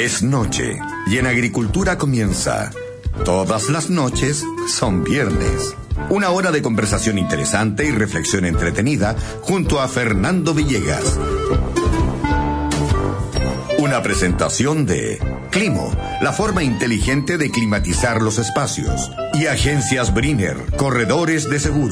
Es noche y en agricultura comienza. Todas las noches son viernes. Una hora de conversación interesante y reflexión entretenida junto a Fernando Villegas. Una presentación de Climo, la forma inteligente de climatizar los espacios. Y Agencias Briner, corredores de seguro.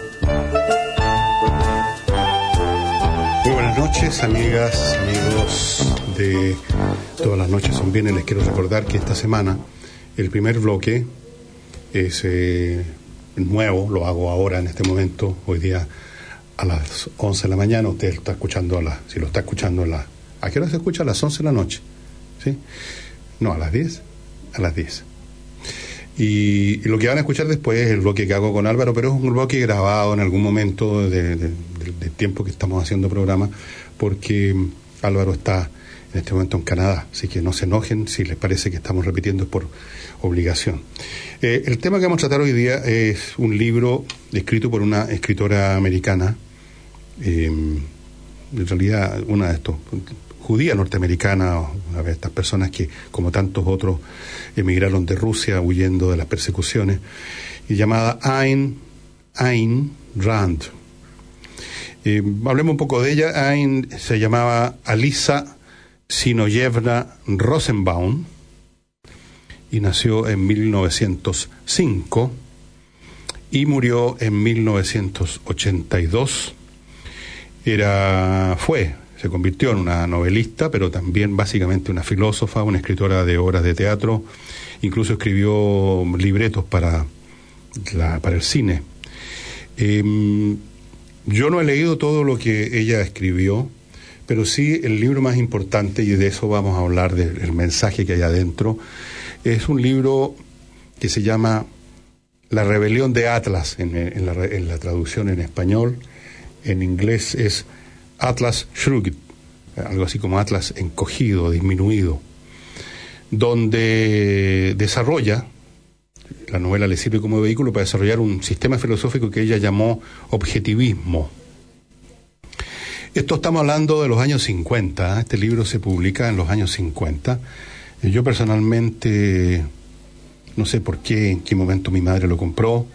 Muy buenas noches, amigas, amigos de Todas las noches son viernes. Les quiero recordar que esta semana el primer bloque es nuevo, lo hago ahora en este momento, hoy día a las 11 de la mañana. Usted está escuchando si lo está escuchando ¿a qué hora se escucha? A las 11 de la noche, ¿sí? No, a las 10. A las 10. Y lo que van a escuchar después es el bloque que hago con Álvaro, pero es un bloque grabado en algún momento del tiempo que estamos haciendo programa, porque Álvaro está en este momento en Canadá, así que no se enojen si les parece que estamos repitiendo, es por obligación. El tema que vamos a tratar hoy día es un libro escrito por una escritora americana, en realidad una de estos judía norteamericana, una de estas personas que, como tantos otros, emigraron de Rusia huyendo de las persecuciones, y llamada Ayn Rand. Hablemos un poco de ella. Ayn se llamaba Alisa Sinoyevna Rosenbaum y nació en 1905 y murió en 1982. Se convirtió en una novelista, pero también básicamente una filósofa, una escritora de obras de teatro, incluso escribió libretos para el cine. Yo no he leído todo lo que ella escribió, pero sí el libro más importante, y de eso vamos a hablar, del mensaje que hay adentro. Es un libro que se llama La rebelión de Atlas, en la traducción en español. En inglés es Atlas Shrugged, algo así como Atlas encogido, disminuido, donde desarrolla, la novela le sirve como vehículo para desarrollar un sistema filosófico que ella llamó objetivismo. Esto estamos hablando de los años 50, este libro se publica en los años 50. Yo personalmente no sé por qué, en qué momento mi madre lo compró.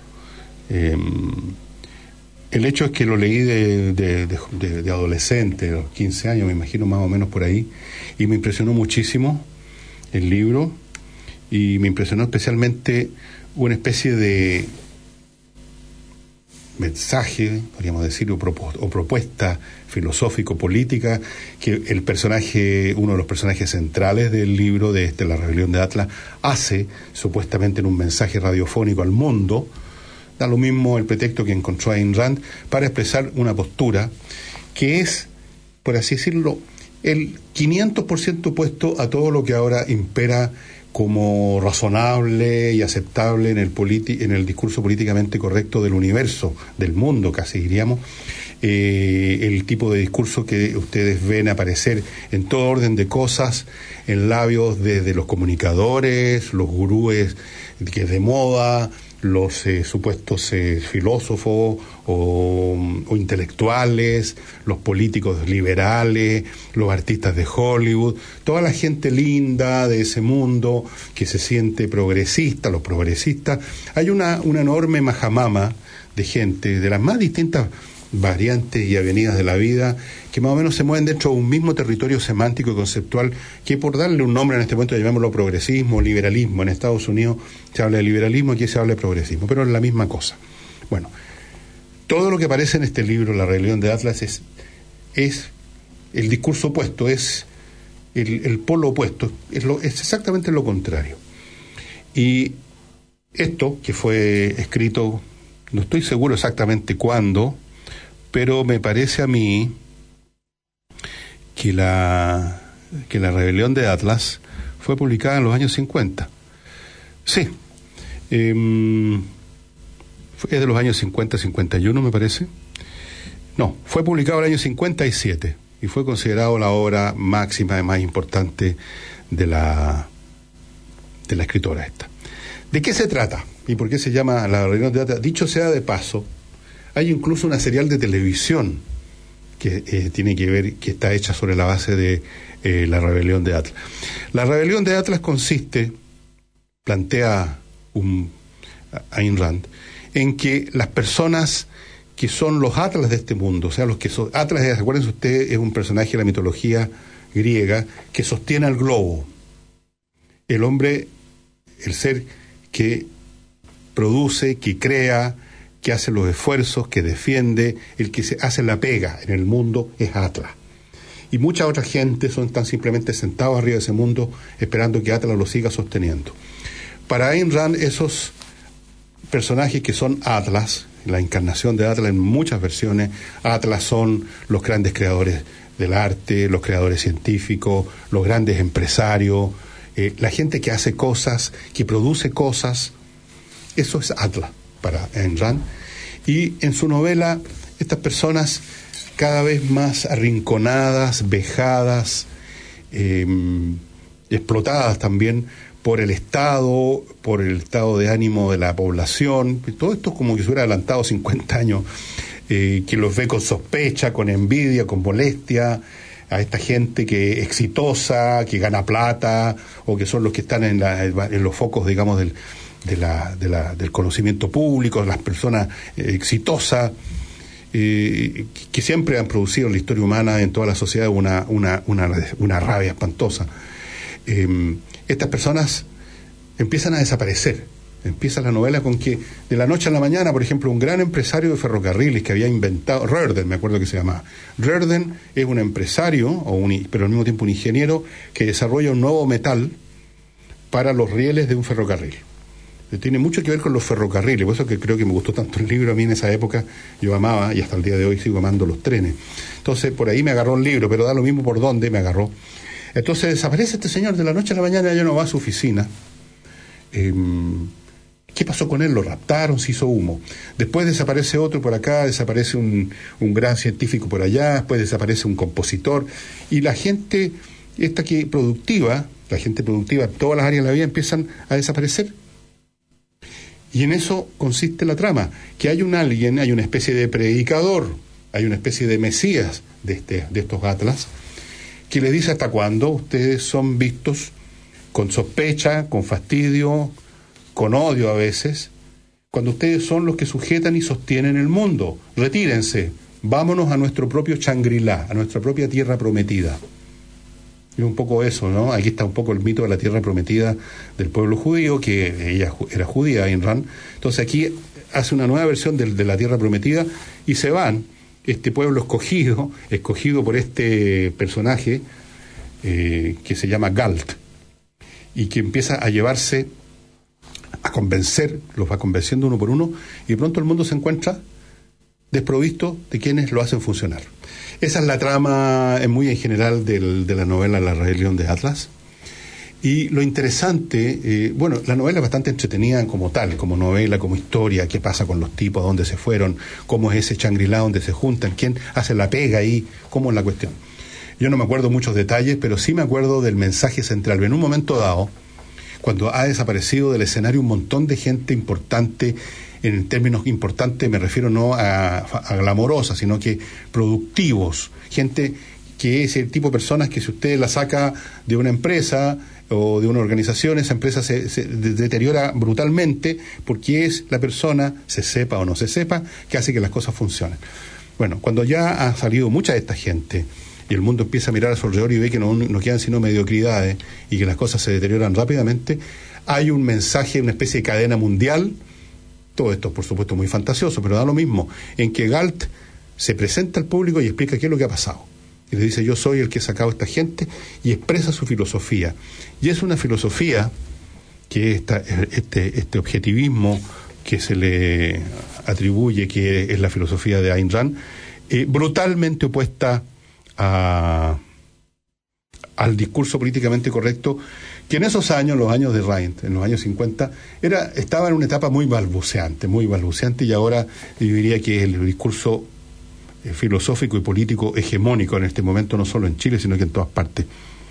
El hecho es que lo leí de adolescente, de los 15 años, me imagino, más o menos por ahí, y me impresionó muchísimo el libro, y me impresionó especialmente una especie de mensaje, podríamos decir, o propuesta filosófico-política que uno de los personajes centrales del libro de La rebelión de Atlas hace, supuestamente en un mensaje radiofónico al mundo. Da lo mismo el pretexto que encontró Ayn Rand para expresar una postura que es, por así decirlo, el 500% opuesto a todo lo que ahora impera como razonable y aceptable en el discurso políticamente correcto del universo, del mundo casi diríamos, el tipo de discurso que ustedes ven aparecer en todo orden de cosas, en labios desde los comunicadores, los gurúes que es de moda, los supuestos filósofos o intelectuales, los políticos liberales, los artistas de Hollywood, toda la gente linda de ese mundo que se siente progresista, los progresistas. Hay una enorme majamama de gente de las más distintas variantes y avenidas de la vida, que más o menos se mueven dentro de un mismo territorio semántico y conceptual, que por darle un nombre en este momento llamémoslo progresismo, liberalismo. En Estados Unidos se habla de liberalismo, aquí se habla de progresismo, pero es la misma cosa. Bueno, todo lo que aparece en este libro, La rebelión de Atlas, es el discurso opuesto, es el polo opuesto, es exactamente lo contrario. Y esto, que fue escrito, no estoy seguro exactamente cuándo, pero me parece a mí que la rebelión de Atlas fue publicada en los años 50. Sí, es de los años 50, 51 me parece. No, fue publicado en el año 57 y fue considerado la obra máxima y más importante de la escritora esta. ¿De qué se trata? ¿Y por qué se llama La rebelión de Atlas? Dicho sea de paso, hay incluso una serial de televisión que tiene que ver, que está hecha sobre la base de la rebelión de Atlas. La rebelión de Atlas consiste, plantea Ayn Rand, en que las personas que son los Atlas de este mundo, o sea, los que son Atlas, acuérdense ustedes, es un personaje de la mitología griega que sostiene al globo. El hombre, el ser que produce, que crea, que hace los esfuerzos, que defiende, el que se hace la pega en el mundo es Atlas. Y mucha otra gente están simplemente sentados arriba de ese mundo esperando que Atlas lo siga sosteniendo. Para Ayn Rand, esos personajes que son Atlas, la encarnación de Atlas en muchas versiones, Atlas son los grandes creadores del arte, los creadores científicos, los grandes empresarios, la gente que hace cosas, que produce cosas. Eso es Atlas para Ayn Rand. Y en su novela, estas personas cada vez más arrinconadas, vejadas, explotadas también por el estado de ánimo de la población, todo esto como que se hubiera adelantado 50 años, que los ve con sospecha, con envidia, con molestia, a esta gente que es exitosa, que gana plata, o que son los que están en los focos, digamos, del conocimiento público, las personas exitosas, que siempre han producido en la historia humana, en toda la sociedad, una rabia espantosa. Estas personas empiezan a desaparecer. Empieza la novela con que de la noche a la mañana, por ejemplo, un gran empresario de ferrocarriles que había inventado, Röhrden me acuerdo que se llamaba, Röhrden es un empresario, pero al mismo tiempo un ingeniero, que desarrolla un nuevo metal para los rieles de un ferrocarril. Tiene mucho que ver con los ferrocarriles, por eso que creo que me gustó tanto el libro. A mí en esa época yo amaba, y hasta el día de hoy sigo amando, los trenes. Entonces por ahí me agarró el libro, pero da lo mismo por dónde me agarró. Entonces desaparece este señor de la noche a la mañana, ya no va a su oficina. ¿Qué pasó con él? Lo raptaron, se hizo humo. Después desaparece otro por acá, desaparece un gran científico por allá, después desaparece un compositor, y la gente productiva en todas las áreas de la vida empiezan a desaparecer. Y en eso consiste la trama, que hay una especie de predicador, hay una especie de mesías de estos Atlas, que le dice: ¿hasta cuándo ustedes son vistos con sospecha, con fastidio, con odio a veces, cuando ustedes son los que sujetan y sostienen el mundo? Retírense, vámonos a nuestro propio Shangri-La, a nuestra propia tierra prometida. Y un poco eso, ¿no? Aquí está un poco el mito de la tierra prometida del pueblo judío, que ella era judía, Ayn Rand. Entonces aquí hace una nueva versión de la tierra prometida, y se van, este pueblo escogido por este personaje que se llama Galt, y que empieza a llevarse, a convencer, los va convenciendo uno por uno, y de pronto el mundo se encuentra desprovisto de quienes lo hacen funcionar. Esa es la trama muy en general de la novela La rebelión de Atlas. Y lo interesante, la novela es bastante entretenida como tal, como novela, como historia, qué pasa con los tipos, dónde se fueron, cómo es ese Shangri-La donde se juntan, quién hace la pega ahí, cómo es la cuestión. Yo no me acuerdo muchos detalles, pero sí me acuerdo del mensaje central. En un momento dado, cuando ha desaparecido del escenario un montón de gente importante, en términos importantes me refiero no a glamorosa, sino que productivos, gente que es el tipo de personas que si usted la saca de una empresa o de una organización, esa empresa se deteriora brutalmente, porque es la persona, se sepa o no se sepa, que hace que las cosas funcionen. Bueno, cuando ya ha salido mucha de esta gente y el mundo empieza a mirar a su alrededor y ve que no quedan sino mediocridades y que las cosas se deterioran rápidamente, hay un mensaje, una especie de cadena mundial. Todo esto, por supuesto, muy fantasioso, pero da lo mismo, en que Galt se presenta al público y explica qué es lo que ha pasado. Y le dice: yo soy el que he sacado a esta gente, y expresa su filosofía. Y es una filosofía que este objetivismo que se le atribuye, que es la filosofía de Ayn Rand, brutalmente opuesta al discurso políticamente correcto, que en esos años, los años de Rand, en los años 50, estaba en una etapa muy balbuceante, y ahora yo diría que el discurso filosófico y político hegemónico en este momento, no solo en Chile, sino que en todas partes.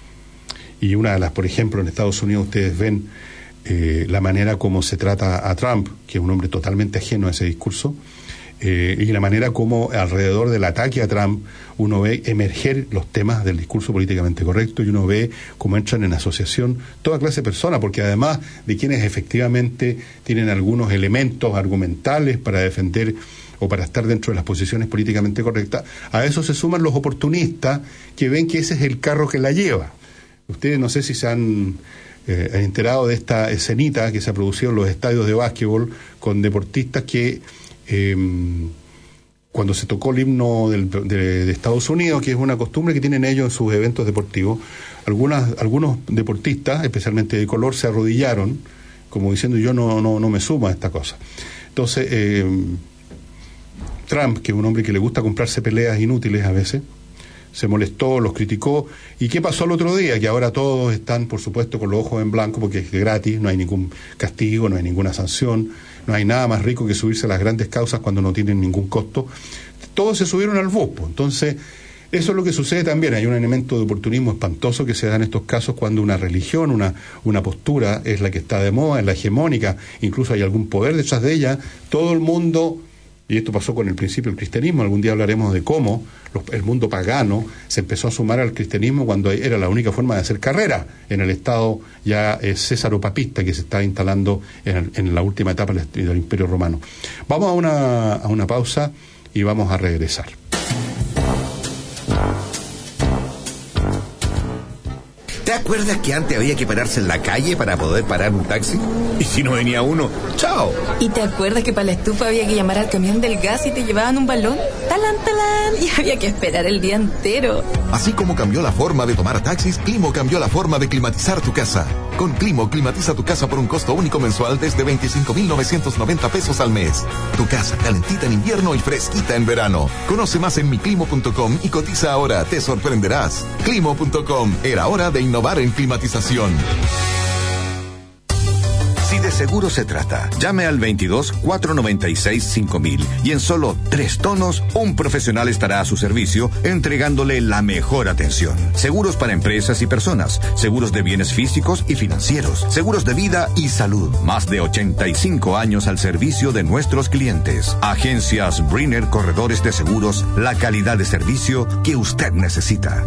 Y una de las, por ejemplo, en Estados Unidos ustedes ven la manera como se trata a Trump, que es un hombre totalmente ajeno a ese discurso, y la manera como alrededor del ataque a Trump uno ve emerger los temas del discurso políticamente correcto, y uno ve cómo entran en asociación toda clase de personas, porque además de quienes efectivamente tienen algunos elementos argumentales para defender o para estar dentro de las posiciones políticamente correctas, a eso se suman los oportunistas que ven que ese es el carro que la lleva. Ustedes no sé si se han enterado de esta escenita que se ha producido en los estadios de básquetbol con deportistas que cuando se tocó el himno de Estados Unidos, que es una costumbre que tienen ellos en sus eventos deportivos, algunos deportistas, especialmente de color, se arrodillaron, como diciendo yo no me sumo a esta cosa. Entonces, Trump, que es un hombre que le gusta comprarse peleas inútiles a veces, se molestó, los criticó. ¿Y qué pasó el otro día? Que ahora todos están, por supuesto, con los ojos en blanco porque es gratis, no hay ningún castigo, no hay ninguna sanción, no hay nada más rico que subirse a las grandes causas cuando no tienen ningún costo. Todos se subieron al bus. Entonces, eso es lo que sucede también. Hay un elemento de oportunismo espantoso que se da en estos casos cuando una religión, una postura es la que está de moda, es la hegemónica, incluso hay algún poder detrás de ella. Todo el mundo... Y esto pasó con el principio del cristianismo. Algún día hablaremos de cómo el mundo pagano se empezó a sumar al cristianismo cuando era la única forma de hacer carrera en el Estado ya césaropapista que se está instalando en la última etapa del Imperio Romano. Vamos a una pausa y vamos a regresar. ¿Te acuerdas que antes había que pararse en la calle para poder parar un taxi? Y si no venía uno, ¡chao! ¿Y te acuerdas que para la estufa había que llamar al camión del gas y te llevaban un balón? ¡Talán, talán! Y había que esperar el día entero. Así como cambió la forma de tomar taxis, Climo cambió la forma de climatizar tu casa. Con Climo, climatiza tu casa por un costo único mensual desde 25,990 pesos al mes. Tu casa calentita en invierno y fresquita en verano. Conoce más en miclimo.com y cotiza ahora, te sorprenderás. Climo.com, era hora de innovar en climatización. Si de seguro se trata, llame al 22-496-5000 y en solo 3 tonos, un profesional estará a su servicio entregándole la mejor atención. Seguros para empresas y personas, seguros de bienes físicos y financieros, seguros de vida y salud. Más de 85 años al servicio de nuestros clientes. Agencias Brenner Corredores de Seguros, la calidad de servicio que usted necesita.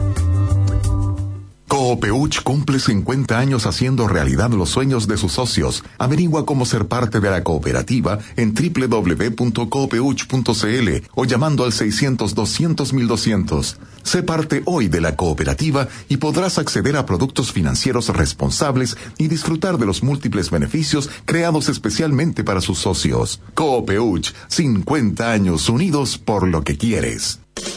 Coopeuch cumple 50 años haciendo realidad los sueños de sus socios. Averigua cómo ser parte de la cooperativa en www.coopeuch.cl o llamando al 600-200-1200. Sé parte hoy de la cooperativa y podrás acceder a productos financieros responsables y disfrutar de los múltiples beneficios creados especialmente para sus socios. Coopeuch, 50 años unidos por lo que quieres.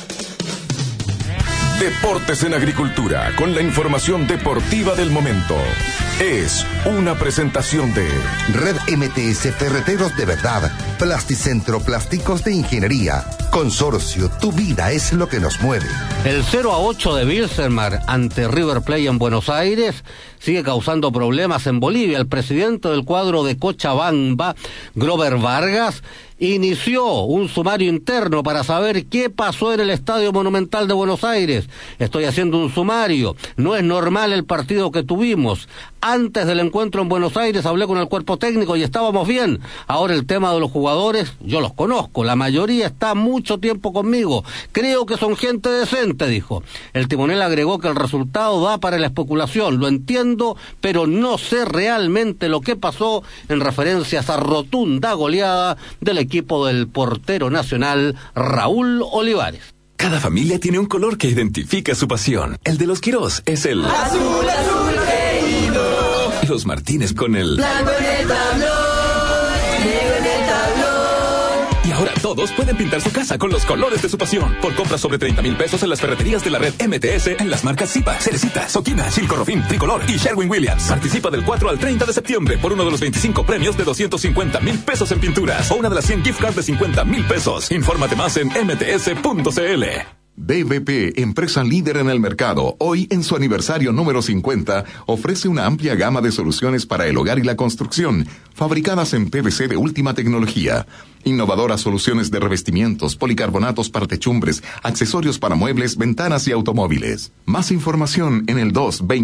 Deportes en Agricultura, con la información deportiva del momento. Es una presentación de Red MTS Ferreteros de Verdad, Plasticentro Plásticos de Ingeniería, Consorcio, tu vida es lo que nos mueve. El 0-8 de Wilstermann ante River Plate en Buenos Aires sigue causando problemas en Bolivia. El presidente del cuadro de Cochabamba, Grover Vargas, inició un sumario interno para saber qué pasó en el Estadio Monumental de Buenos Aires. Estoy haciendo un sumario. No es normal el partido que tuvimos. Antes del encuentro en Buenos Aires hablé con el cuerpo técnico y estábamos bien. Ahora el tema de los jugadores, yo los conozco. La mayoría está mucho tiempo conmigo. Creo que son gente decente, dijo. El timonel agregó que el resultado da para la especulación. Lo entiendo, pero no sé realmente lo que pasó en referencia a esa rotunda goleada del equipo del portero nacional Raúl Olivares. Cada familia tiene un color que identifica su pasión. El de los Quirós es el azul, azul querido. Los Martínez con el blanco en el tablón, negro en el tablón. Y ahora todos pueden pintar su casa con los colores de su pasión. Por compras sobre 30,000 pesos en las ferreterías de la red MTS en las marcas Zipa, Cerecita, Soquina, Silco Rofin, Tricolor y Sherwin-Williams. Participa del 4 al 30 de septiembre por uno de los 25 premios de 250,000 pesos en pinturas o una de las 100 gift cards de 50,000 pesos. Infórmate más en mts.cl. BVP, empresa líder en el mercado, hoy en su aniversario número 50, ofrece una amplia gama de soluciones para el hogar y la construcción, fabricadas en PVC de última tecnología. Innovadoras soluciones de revestimientos, policarbonatos para techumbres, accesorios para muebles, ventanas y automóviles. Más información en el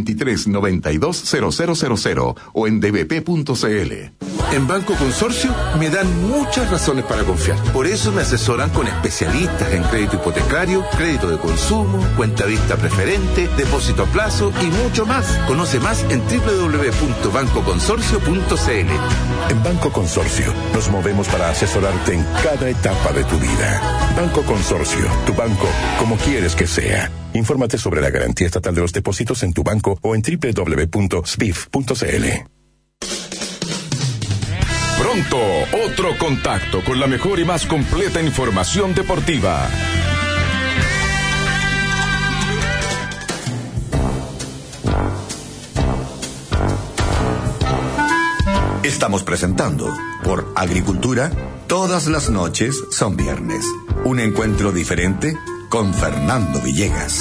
223-920000 o en dbp.cl. En Banco Consorcio me dan muchas razones para confiar. Por eso me asesoran con especialistas en crédito hipotecario, crédito de consumo, cuenta vista preferente, depósito a plazo y mucho más. Conoce más en www.bancoconsorcio.cl. En Banco Consorcio nos movemos para asesorarte en cada etapa de tu vida. Banco Consorcio, tu banco como quieres que sea. Infórmate sobre la garantía estatal de los depósitos en tu banco o en www.sbif.cl. Pronto, otro contacto con la mejor y más completa información deportiva. Estamos presentando por Agricultura, todas las noches son viernes. Un encuentro diferente con Fernando Villegas.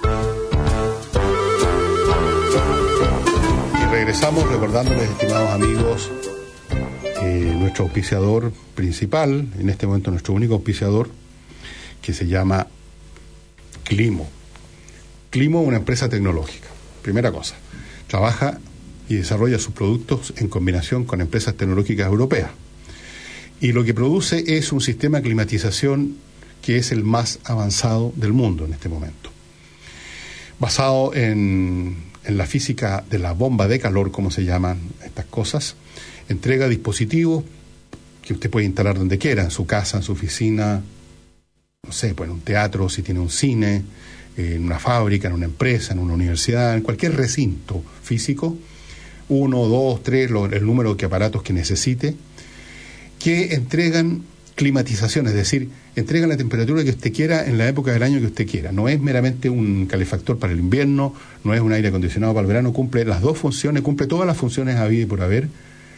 Y regresamos recordándoles, estimados amigos, nuestro auspiciador principal, en este momento nuestro único auspiciador, que se llama Climo. Climo es una empresa tecnológica. Primera cosa, trabaja y desarrolla sus productos en combinación con empresas tecnológicas europeas. Y lo que produce es un sistema de climatización que es el más avanzado del mundo en este momento. Basado en la física de la bomba de calor, como se llaman estas cosas, entrega dispositivos que usted puede instalar donde quiera, en su casa, en su oficina, no sé, pues en un teatro, si tiene un cine, en una fábrica, en una empresa, en una universidad, en cualquier recinto físico, 1, 2, 3, el número de aparatos que necesite, que entregan climatización, es decir, entregan la temperatura que usted quiera en la época del año que usted quiera. No es meramente un calefactor para el invierno, no es un aire acondicionado para el verano, cumple las dos funciones, cumple todas las funciones habidas y por haber,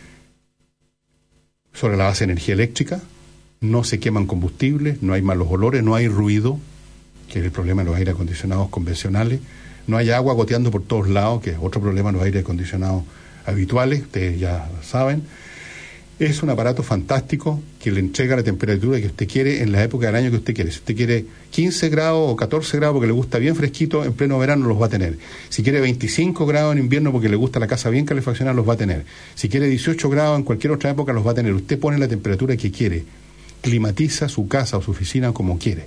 sobre la base de energía eléctrica, no se queman combustibles, no hay malos olores, no hay ruido, que es el problema de los aire acondicionados convencionales, no hay agua goteando por todos lados, que es otro problema de los aire acondicionados habituales, ustedes ya saben. Es un aparato fantástico que le entrega la temperatura que usted quiere en la época del año que usted quiere. Si usted quiere 15 grados o 14 grados porque le gusta bien fresquito, en pleno verano los va a tener. Si quiere 25 grados en invierno porque le gusta la casa bien calefaccionada, los va a tener. Si quiere 18 grados en cualquier otra época, los va a tener. Usted pone la temperatura que quiere. Climatiza su casa o su oficina como quiere.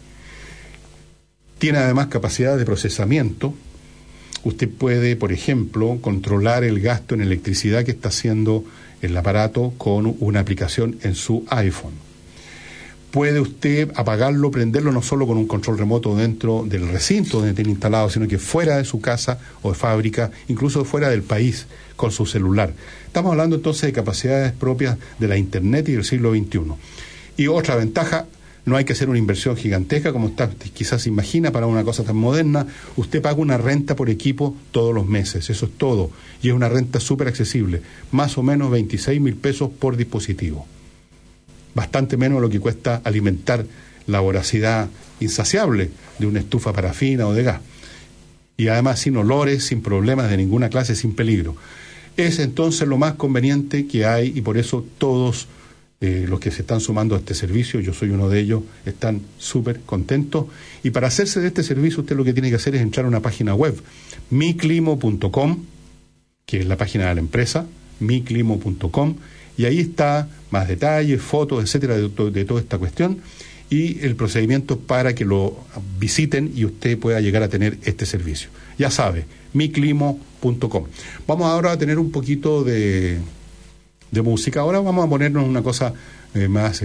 Tiene además capacidad de procesamiento. Usted puede, por ejemplo, controlar el gasto en electricidad que está haciendo el aparato con una aplicación en su iPhone. Puede usted apagarlo, prenderlo no solo con un control remoto dentro del recinto donde tiene instalado, sino que fuera de su casa o de fábrica, incluso fuera del país, con su celular. Estamos hablando entonces de capacidades propias de la Internet y del siglo XXI. Y otra ventaja, no hay que hacer una inversión gigantesca como usted quizás se imagina para una cosa tan moderna. Usted paga una renta por equipo todos los meses, eso es todo. Y es una renta súper accesible, más o menos 26,000 pesos por dispositivo. Bastante menos de lo que cuesta alimentar la voracidad insaciable de una estufa parafina o de gas. Y además sin olores, sin problemas de ninguna clase, sin peligro. Es entonces lo más conveniente que hay y por eso todos los que se están sumando a este servicio, yo soy uno de ellos, están súper contentos. Y para hacerse de este servicio, usted lo que tiene que hacer es entrar a una página web, miclimo.com, que es la página de la empresa, miclimo.com, y ahí está más detalles, fotos, etcétera, de toda esta cuestión, y el procedimiento para que lo visiten y usted pueda llegar a tener este servicio. Ya sabe, miclimo.com. Vamos ahora a tener un poquito de música. Ahora vamos a ponernos una cosa más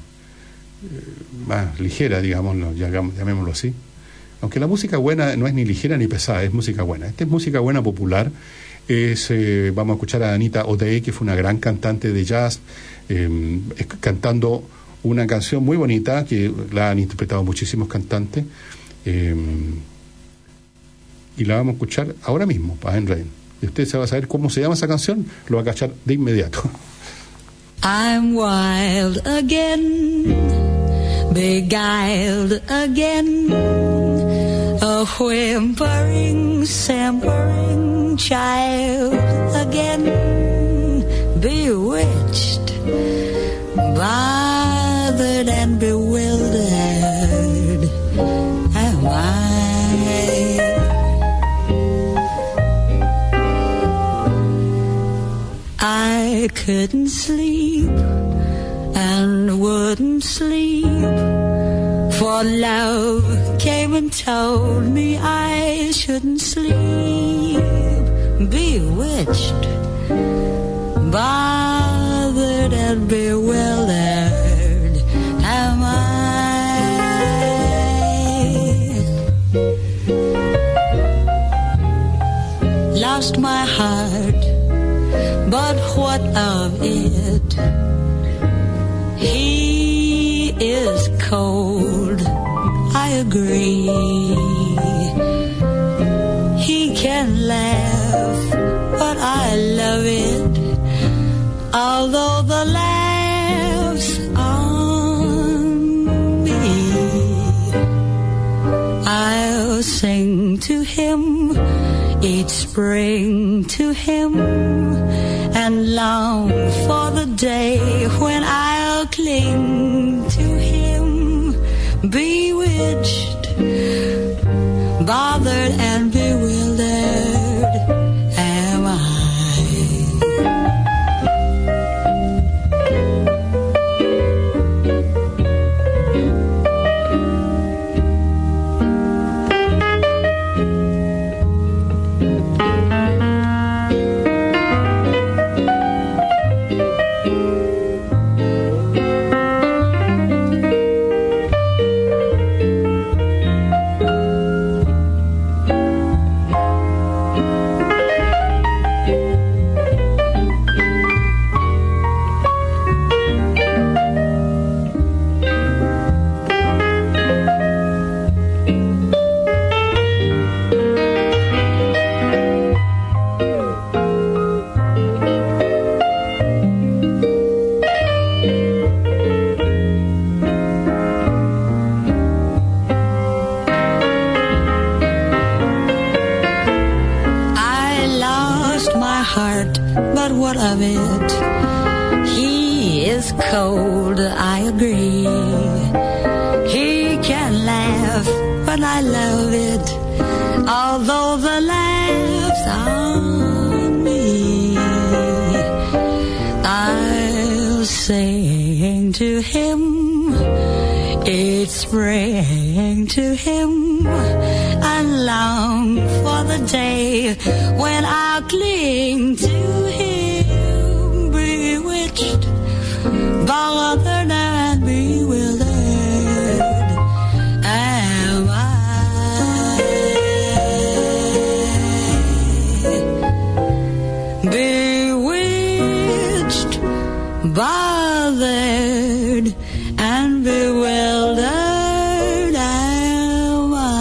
ligera, digámoslo, llamémoslo así. Aunque la música buena no es ni ligera ni pesada, es música buena. Esta es música buena popular. Vamos a escuchar a Anita O'Day, que fue una gran cantante de jazz, cantando una canción muy bonita que la han interpretado muchísimos cantantes. Y la vamos a escuchar ahora mismo, para Rain. Y usted se va a saber cómo se llama esa canción, lo va a cachar de inmediato. I'm wild again, beguiled again, a whimpering, simpering child again, bewitched by the bothered and bewildered am I couldn't sleep and wouldn't sleep, for love came and told me I shouldn't sleep. Bewitched, bothered and bewildered am I. Lost my heart, but what of it? He is cold, I agree. He can laugh, but I love it. Although the laughs on me, I'll sing to him each spring to him, and long for the day when I'll cling to him. Bewitched, bothered and bewildered am I. Cold, I agree. He can laugh, but I love it. Although the laughs on me, I'll sing to him each spring to him, and long for the day when I'll cling to him. Bewitched, bothered and bewildered am I. Bewitched, bothered and bewildered am I.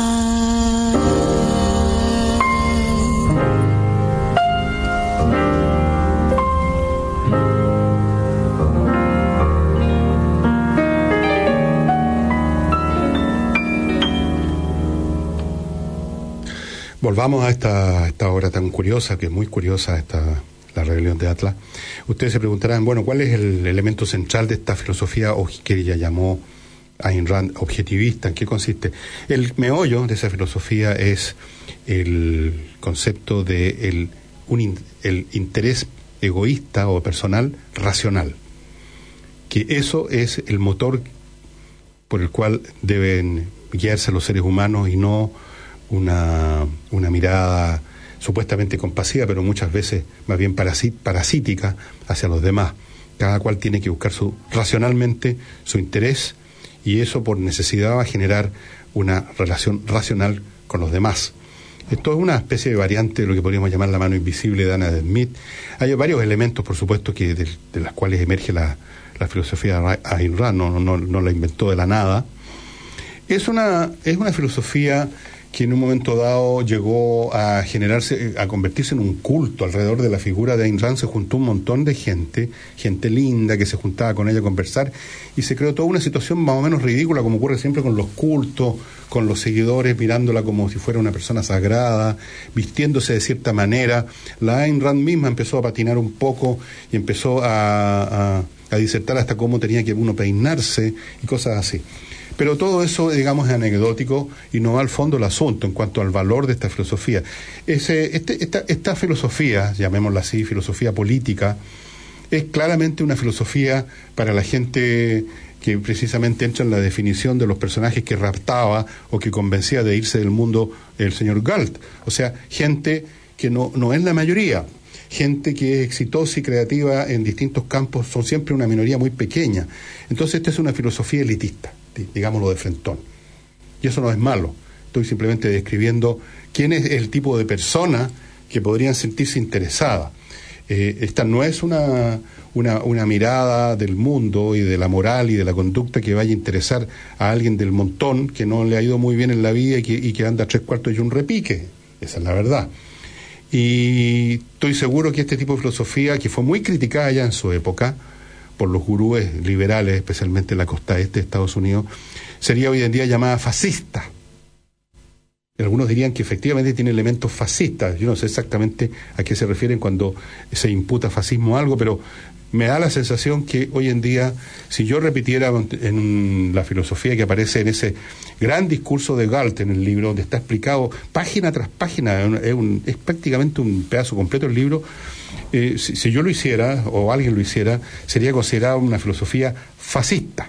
Volvamos a esta obra tan curiosa, que es muy curiosa, la rebelión de Atlas. Ustedes se preguntarán, bueno, ¿cuál es el elemento central de esta filosofía, o que ella llamó Ayn Rand objetivista? ¿En qué consiste? El meollo de esa filosofía es el concepto de el interés egoísta o personal racional, que eso es el motor por el cual deben guiarse los seres humanos, y no una mirada supuestamente compasiva, pero muchas veces más bien parasítica hacia los demás. Cada cual tiene que buscar racionalmente su interés, y eso por necesidad va a generar una relación racional con los demás. Esto es una especie de variante de lo que podríamos llamar la mano invisible de Anna Smith. Hay varios elementos, por supuesto, que de las cuales emerge la filosofía de Ayn Rand, no la inventó de la nada. Es una filosofía que en un momento dado llegó a convertirse en un culto. Alrededor de la figura de Ayn Rand se juntó un montón de gente linda que se juntaba con ella a conversar, y se creó toda una situación más o menos ridícula, como ocurre siempre con los cultos, con los seguidores mirándola como si fuera una persona sagrada, vistiéndose de cierta manera. La Ayn Rand misma empezó a patinar un poco y empezó a a disertar hasta cómo tenía que uno peinarse y cosas así. Pero todo eso, digamos, es anecdótico y no va al fondo del asunto en cuanto al valor de esta filosofía. Esta filosofía, llamémosla así, filosofía política, es claramente una filosofía para la gente que precisamente entra en la definición de los personajes que raptaba o que convencía de irse del mundo el señor Galt. O sea, gente que no es la mayoría. Gente que es exitosa y creativa en distintos campos son siempre una minoría muy pequeña. Entonces esta es una filosofía elitista, digámoslo de frentón. Y eso no es malo. Estoy simplemente describiendo quién es el tipo de persona que podrían sentirse interesada. Esta no es una mirada del mundo y de la moral y de la conducta que vaya a interesar a alguien del montón que no le ha ido muy bien en la vida y que anda 3/4 y un repique. Esa es la verdad. Y estoy seguro que este tipo de filosofía, que fue muy criticada ya en su época por los gurúes liberales, especialmente en la costa este de Estados Unidos, sería hoy en día llamada fascista. Algunos dirían que efectivamente tiene elementos fascistas. Yo no sé exactamente a qué se refieren cuando se imputa fascismo a algo, pero me da la sensación que hoy en día, si yo repitiera en la filosofía que aparece en ese gran discurso de Galt en el libro, donde está explicado página tras página, es prácticamente un pedazo completo del libro, si yo lo hiciera, o alguien lo hiciera, sería considerado una filosofía fascista.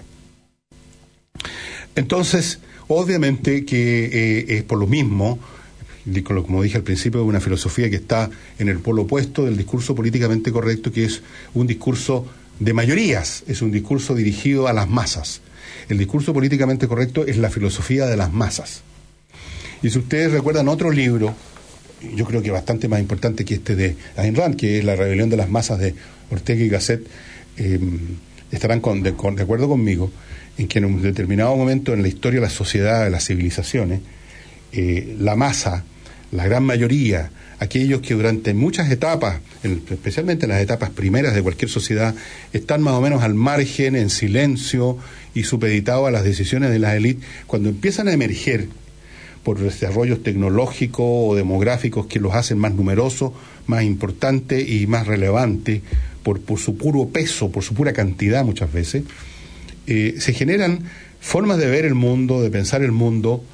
Entonces, obviamente que es por lo mismo, como dije al principio, una filosofía que está en el polo opuesto del discurso políticamente correcto, que es un discurso de mayorías, es un discurso dirigido a las masas. El discurso políticamente correcto es la filosofía de las masas. Y si ustedes recuerdan otro libro, yo creo que bastante más importante que este de Ayn Rand, que es La rebelión de las masas de Ortega y Gasset, estarán de acuerdo conmigo en que en un determinado momento en la historia de la sociedad, de las civilizaciones, la masa, la gran mayoría, aquellos que durante muchas etapas, especialmente en las etapas primeras de cualquier sociedad, están más o menos al margen, en silencio y supeditados a las decisiones de las élites, cuando empiezan a emerger por desarrollos tecnológicos o demográficos que los hacen más numerosos, más importantes y más relevantes, por su puro peso, por su pura cantidad muchas veces, se generan formas de ver el mundo, de pensar el mundo,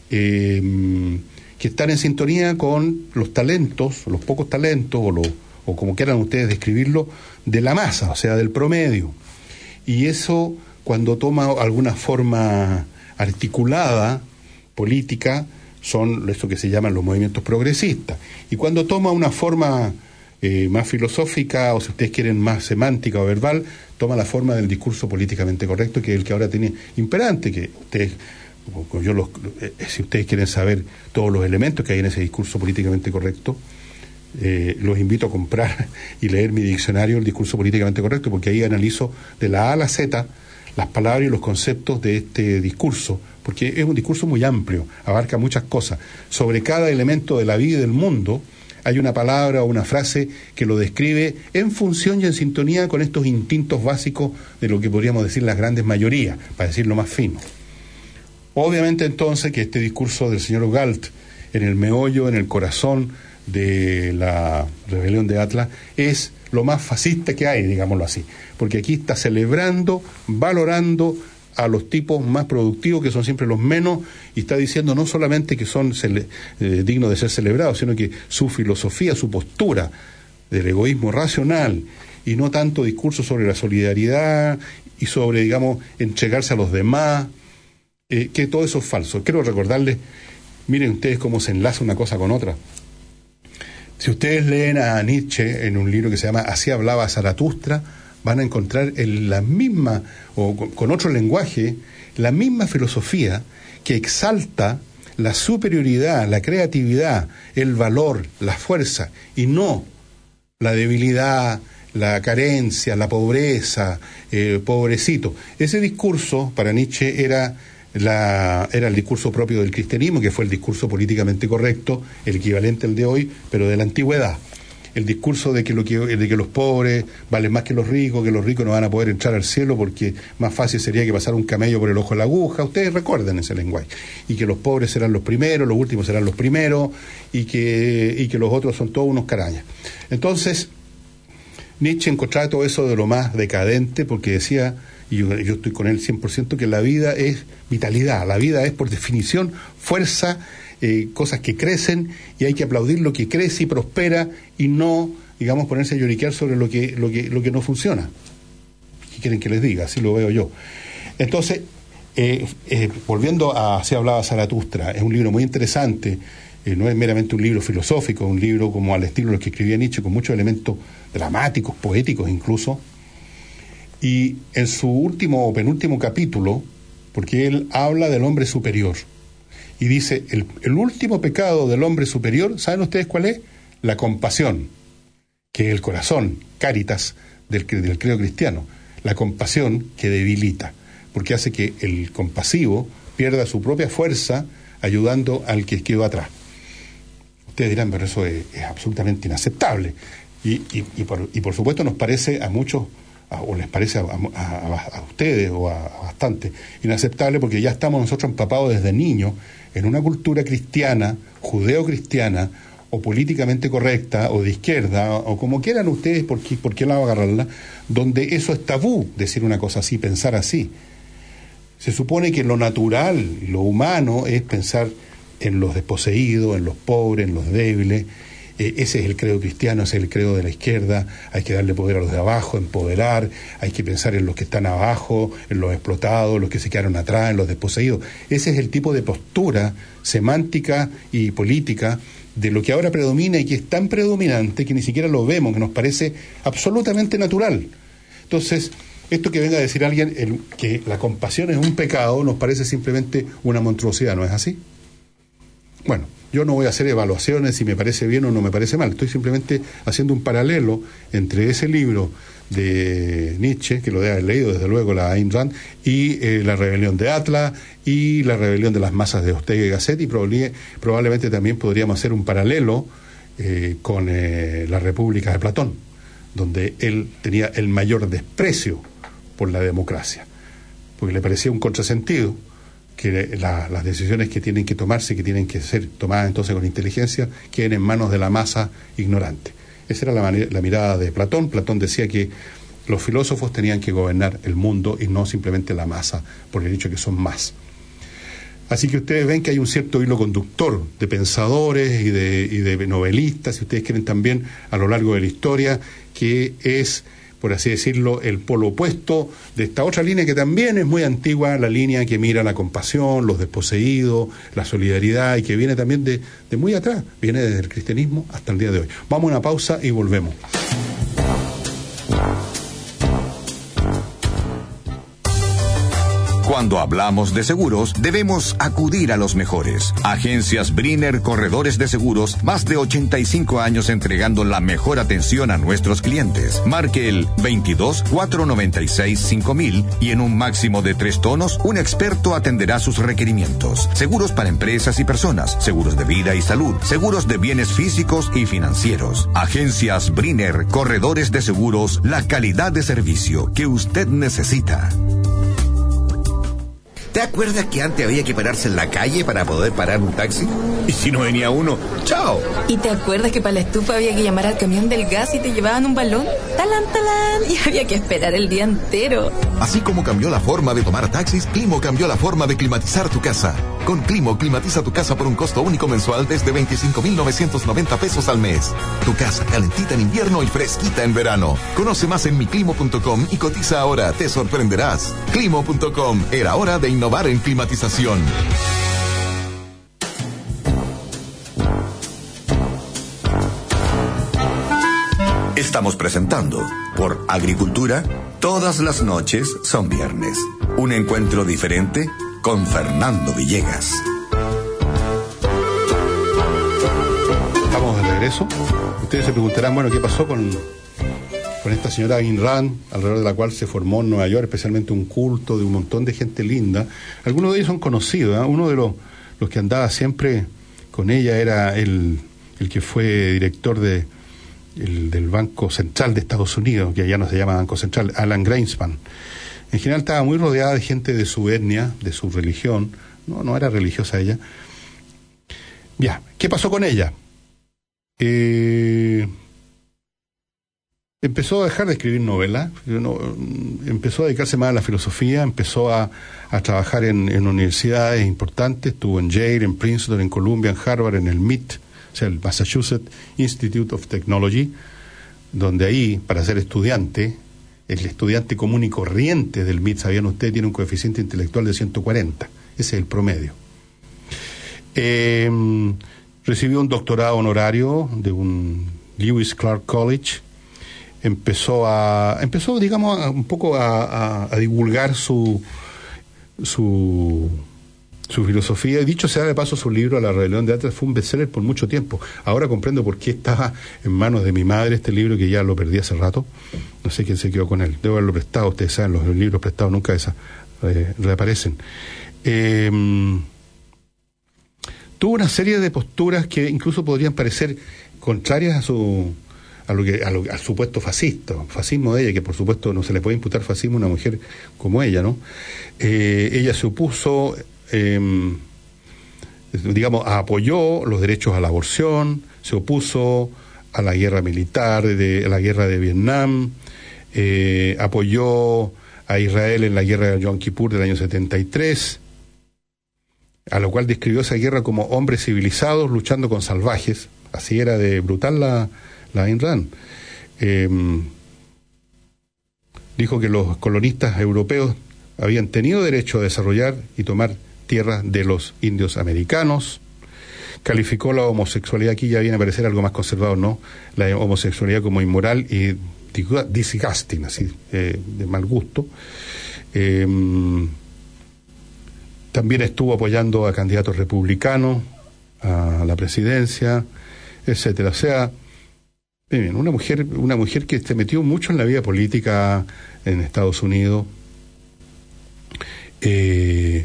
que están en sintonía con los talentos, los pocos talentos, o como quieran ustedes describirlo, de la masa, o sea, del promedio. Y eso, cuando toma alguna forma articulada, política, son eso que se llaman los movimientos progresistas. Y cuando toma una forma más filosófica, o si ustedes quieren más semántica o verbal, toma la forma del discurso políticamente correcto, que es el que ahora tiene imperante, que ustedes, si ustedes quieren saber todos los elementos que hay en ese discurso políticamente correcto, los invito a comprar y leer mi diccionario, el discurso políticamente correcto, porque ahí analizo de la A a la Z las palabras y los conceptos de este discurso, porque es un discurso muy amplio, abarca muchas cosas. Sobre cada elemento de la vida y del mundo hay una palabra o una frase que lo describe en función y en sintonía con estos instintos básicos de lo que podríamos decir las grandes mayorías, para decirlo más fino. Obviamente entonces que este discurso del señor Galt, en el meollo, en el corazón de la rebelión de Atlas, es lo más fascista que hay, digámoslo así, porque aquí está celebrando, valorando a los tipos más productivos, que son siempre los menos, y está diciendo no solamente que son dignos de ser celebrados, sino que su filosofía, su postura del egoísmo racional, y no tanto discurso sobre la solidaridad y sobre, digamos, entregarse a los demás, que todo eso es falso. Quiero recordarles, miren ustedes cómo se enlaza una cosa con otra. Si ustedes leen a Nietzsche en un libro que se llama Así hablaba Zaratustra, van a encontrar en la misma, o con otro lenguaje, la misma filosofía que exalta la superioridad, la creatividad, el valor, la fuerza, y no la debilidad, la carencia, la pobreza, pobrecito. Ese discurso para Nietzsche era el discurso propio del cristianismo, que fue el discurso políticamente correcto, el equivalente al de hoy, pero de la antigüedad. El discurso de que los pobres valen más que los ricos no van a poder entrar al cielo porque más fácil sería que pasar un camello por el ojo de la aguja. Ustedes recuerdan ese lenguaje. Y que los pobres serán los primeros, los últimos serán los primeros, y que los otros son todos unos carañas. Entonces, Nietzsche encontraba todo eso de lo más decadente, porque decía, y yo estoy con él 100%, que la vida es vitalidad, la vida es por definición fuerza, cosas que crecen, y hay que aplaudir lo que crece y prospera, y no, digamos, ponerse a lloriquear sobre lo que no funciona. ¿Qué quieren que les diga? Así lo veo yo. Entonces, volviendo a Así hablaba Zaratustra, es un libro muy interesante, no es meramente un libro filosófico, es un libro como al estilo de los que escribía Nietzsche, con muchos elementos dramáticos, poéticos incluso, y en su penúltimo capítulo, porque él habla del hombre superior, y dice, el último pecado del hombre superior, ¿saben ustedes cuál es? La compasión, que es el corazón, caritas, del credo cristiano, la compasión que debilita, porque hace que el compasivo pierda su propia fuerza ayudando al que quedó atrás. Ustedes dirán, pero eso es absolutamente inaceptable. Y por supuesto nos parece a muchos, o les parece a ustedes o a bastante inaceptable, porque ya estamos nosotros empapados desde niños en una cultura cristiana, judeo-cristiana, o políticamente correcta, o de izquierda, o como quieran ustedes, por qué lado agarrarla, donde eso es tabú, decir una cosa así, pensar así. Se supone que lo natural, lo humano, es pensar en los desposeídos, en los pobres, en los débiles. Ese es el credo cristiano, ese es el credo de la izquierda. Hay que darle poder a los de abajo, empoderar, hay que pensar en los que están abajo, en los explotados, los que se quedaron atrás, en los desposeídos. Ese es el tipo de postura semántica y política de lo que ahora predomina, y que es tan predominante que ni siquiera lo vemos, que nos parece absolutamente natural. Entonces, esto que venga a decir alguien que la compasión es un pecado, nos parece simplemente una monstruosidad, ¿no es así? Bueno, yo no voy a hacer evaluaciones si me parece bien o no me parece mal, estoy simplemente haciendo un paralelo entre ese libro de Nietzsche, que lo debe haber leído desde luego, la Ayn Rand, y La rebelión de Atlas, y La rebelión de las masas de Ortega y Gasset, y probablemente también podríamos hacer un paralelo con La República de Platón, donde él tenía el mayor desprecio por la democracia, porque le parecía un contrasentido que las decisiones que tienen que tomarse, que tienen que ser tomadas entonces con inteligencia, queden en manos de la masa ignorante. Esa era la mirada de Platón. Platón decía que los filósofos tenían que gobernar el mundo y no simplemente la masa, por el hecho que son más. Así que ustedes ven que hay un cierto hilo conductor de pensadores y de novelistas, si ustedes quieren también, a lo largo de la historia, que es, por así decirlo, el polo opuesto de esta otra línea que también es muy antigua, la línea que mira la compasión, los desposeídos, la solidaridad, y que viene también de muy atrás, viene desde el cristianismo hasta el día de hoy. Vamos a una pausa y volvemos. Cuando hablamos de seguros, debemos acudir a los mejores. Agencias Briner Corredores de Seguros, más de 85 años entregando la mejor atención a nuestros clientes. Marque el 22-496-5000 y en un máximo de 3 tonos, un experto atenderá sus requerimientos. Seguros para empresas y personas, seguros de vida y salud, seguros de bienes físicos y financieros. Agencias Briner Corredores de Seguros, la calidad de servicio que usted necesita. ¿Te acuerdas que antes había que pararse en la calle para poder parar un taxi? Y si no venía uno, ¡chao! ¿Y te acuerdas que para la estufa había que llamar al camión del gas y te llevaban un balón? ¡Talán, talán! Y había que esperar el día entero. Así como cambió la forma de tomar taxis, Climo cambió la forma de climatizar tu casa. Con Climo, climatiza tu casa por un costo único mensual desde 25,990 pesos al mes. Tu casa calentita en invierno y fresquita en verano. Conoce más en miclimo.com y cotiza ahora, te sorprenderás. Climo.com, era hora de innovar en climatización. Estamos presentando por Agricultura, todas las noches son viernes. Un encuentro diferente con Fernando Villegas. Estamos de regreso. Ustedes se preguntarán, bueno, ¿qué pasó con esta señora Ayn Rand, alrededor de la cual se formó en Nueva York, especialmente un culto de un montón de gente linda? Algunos de ellos son conocidos, ¿eh? Uno de los que andaba siempre con ella era el que fue director del Banco Central de Estados Unidos, que allá no se llama Banco Central, Alan Greenspan. En general estaba muy rodeada de gente de su etnia, de su religión. No era religiosa ella. Ya, ¿qué pasó con ella? Ella empezó a dejar de escribir novelas, empezó a dedicarse más a la filosofía, empezó a trabajar en universidades importantes, estuvo en Yale, en Princeton, en Columbia, en Harvard, en el MIT, o sea, el Massachusetts Institute of Technology, donde ahí, para ser estudiante, el estudiante común y corriente del MIT, ¿sabían ustedes?, tiene un coeficiente intelectual de 140, ese es el promedio. Recibió un doctorado honorario de un Lewis Clark College. Empezó, digamos, un poco a divulgar su filosofía. Y dicho sea de paso, su libro La rebelión de Atlas fue un bestseller por mucho tiempo. Ahora comprendo por qué estaba en manos de mi madre este libro, que ya lo perdí hace rato. No sé quién se quedó con él. Debo haberlo prestado. Ustedes saben, los libros prestados nunca reaparecen. Tuvo una serie de posturas que incluso podrían parecer contrarias al supuesto fascismo de ella, que por supuesto no se le puede imputar fascismo a una mujer como ella, ¿no? Ella se opuso, apoyó los derechos a la aborción, se opuso a la guerra militar, a la guerra de Vietnam, apoyó a Israel en la guerra de Yom Kippur del año 73, a lo cual describió esa guerra como hombres civilizados luchando con salvajes. Así era de brutal la Ayn Rand. Dijo que los colonistas europeos habían tenido derecho a desarrollar y tomar tierras de los indios americanos. Calificó la homosexualidad, aquí ya viene a parecer algo más conservador, ¿no?, la homosexualidad como inmoral y disgusting, así, de mal gusto. También estuvo apoyando a candidatos republicanos a la presidencia, etcétera. O sea, bien, una mujer que se metió mucho en la vida política en Estados Unidos, y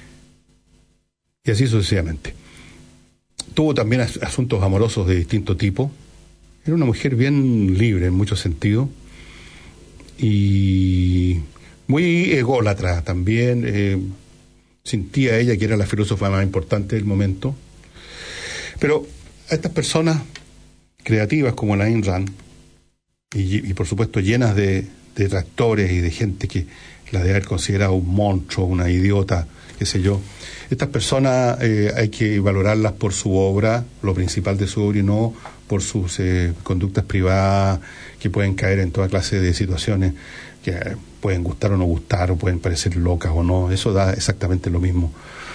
así sucesivamente. Tuvo también asuntos amorosos de distinto tipo. Era una mujer bien libre en muchos sentidos y muy ególatra también. Sentía ella que era la filósofa más importante del momento. Pero a estas personas creativas como la Ayn Rand, y por supuesto llenas de detractores y de gente que la debe haber considerado un monstruo, una idiota, qué sé yo, estas personas hay que valorarlas por su obra, lo principal de su obra, y no por sus conductas privadas, que pueden caer en toda clase de situaciones que pueden gustar o no gustar, o pueden parecer locas o no. Eso da exactamente lo mismo.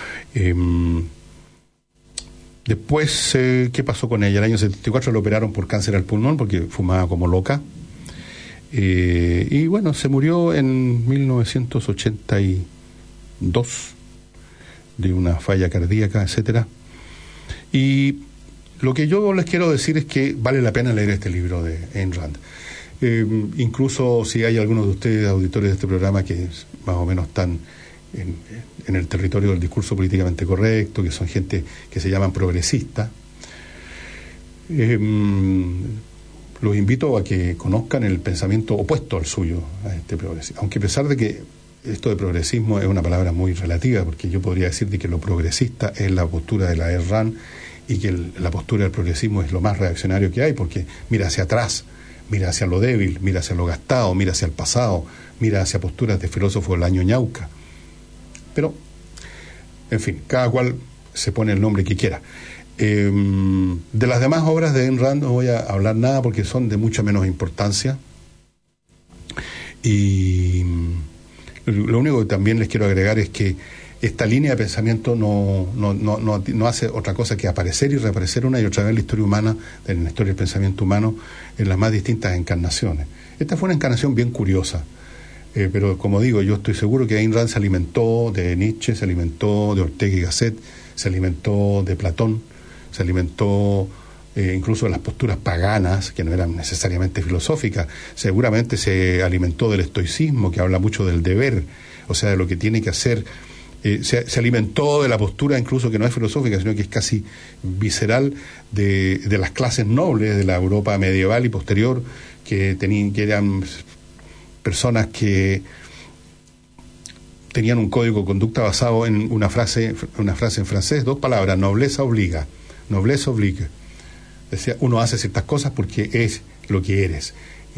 Después, ¿qué pasó con ella? El año 74 la operaron por cáncer al pulmón porque fumaba como loca. Y bueno, se murió en 1982 de una falla cardíaca, etcétera. Y lo que yo les quiero decir es que vale la pena leer este libro de Ayn Rand. Incluso si hay algunos de ustedes, auditores de este programa, que más o menos están en el territorio del discurso políticamente correcto, que son gente que se llaman progresistas, los invito a que conozcan el pensamiento opuesto al suyo, a este progresismo. Aunque a pesar de que esto de progresismo es una palabra muy relativa, porque yo podría decir de que lo progresista es la postura de la Ayn Rand y que la postura del progresismo es lo más reaccionario que hay, porque mira hacia atrás, mira hacia lo débil, mira hacia lo gastado, mira hacia el pasado, mira hacia posturas de filósofos del año ñauca. Pero, en fin, cada cual se pone el nombre que quiera. De las demás obras de Ayn Rand no voy a hablar nada porque son de mucha menos importancia. Y lo único que también les quiero agregar es que esta línea de pensamiento no hace otra cosa que aparecer y reaparecer una y otra vez en la historia humana, en la historia del pensamiento humano, en las más distintas encarnaciones. Esta fue una encarnación bien curiosa. Pero como digo, yo estoy seguro que Ayn Rand se alimentó de Nietzsche, se alimentó de Ortega y Gasset, se alimentó de Platón, se alimentó incluso de las posturas paganas, que no eran necesariamente filosóficas. Seguramente se alimentó del estoicismo, que habla mucho del deber, o sea, de lo que tiene que hacer. Se alimentó de la postura incluso que no es filosófica, sino que es casi visceral de las clases nobles de la Europa medieval y posterior, que eran personas que tenían un código de conducta basado en una frase en francés, 2 palabras: nobleza obliga. Nobleza obliga. Decía, uno hace ciertas cosas porque es lo que eres.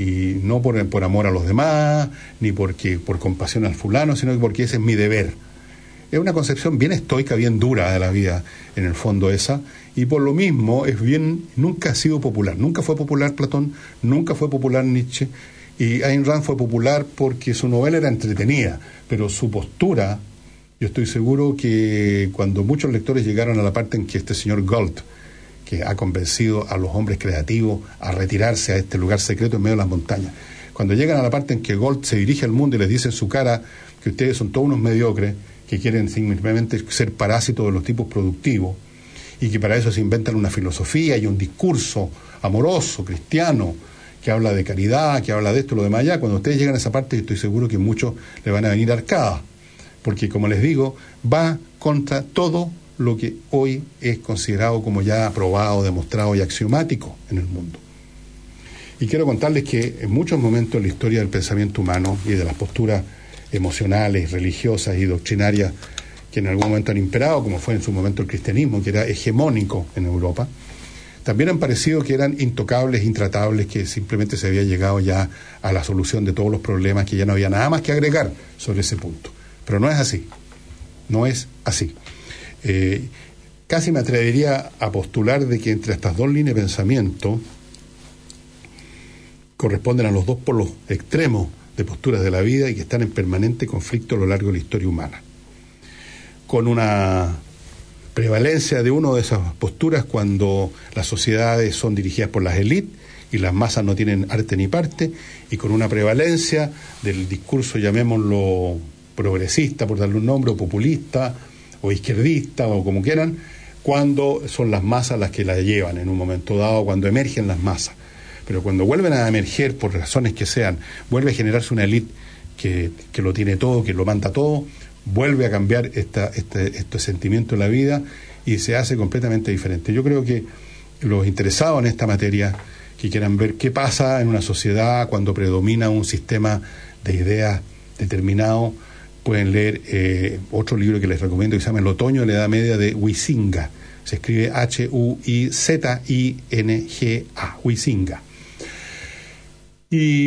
Y no por amor a los demás, ni por compasión al fulano, sino porque ese es mi deber. Es una concepción bien estoica, bien dura de la vida, en el fondo esa, y por lo mismo nunca ha sido popular. Nunca fue popular Platón, nunca fue popular Nietzsche, y Ayn Rand fue popular porque su novela era entretenida, pero su postura, yo estoy seguro que cuando muchos lectores llegaron a la parte en que este señor Galt, que ha convencido a los hombres creativos a retirarse a este lugar secreto en medio de las montañas, cuando llegan a la parte en que Galt se dirige al mundo y les dice en su cara que ustedes son todos unos mediocres, que quieren simplemente ser parásitos de los tipos productivos, y que para eso se inventan una filosofía y un discurso amoroso, cristiano, que habla de caridad, que habla de esto y lo demás allá. Cuando ustedes llegan a esa parte, estoy seguro que muchos le van a venir arcadas, porque como les digo, va contra todo lo que hoy es considerado como ya aprobado, demostrado y axiomático en el mundo. Y quiero contarles que en muchos momentos en la historia del pensamiento humano y de las posturas emocionales, religiosas y doctrinarias que en algún momento han imperado, como fue en su momento el cristianismo, que era hegemónico en Europa, también han parecido que eran intocables, intratables, que simplemente se había llegado ya a la solución de todos los problemas, que ya no había nada más que agregar sobre ese punto. Pero no es así, no es así. Casi me atrevería a postular de que entre estas dos líneas de pensamiento corresponden a los dos polos extremos de posturas de la vida y que están en permanente conflicto a lo largo de la historia humana, con una prevalencia de una de esas posturas cuando las sociedades son dirigidas por las élites y las masas no tienen arte ni parte, y con una prevalencia del discurso, llamémoslo progresista, por darle un nombre, o populista, o izquierdista, o como quieran, cuando son las masas las que la llevan en un momento dado, cuando emergen las masas. Pero cuando vuelven a emerger, por razones que sean, vuelve a generarse una élite que lo tiene todo, que lo manda todo, vuelve a cambiar este sentimiento de la vida y se hace completamente diferente. Yo creo que los interesados en esta materia, que quieran ver qué pasa en una sociedad cuando predomina un sistema de ideas determinado, pueden leer otro libro que les recomiendo que se llama El otoño de la Edad Media, de Huizinga. Se escribe Huizinga, Huizinga. Y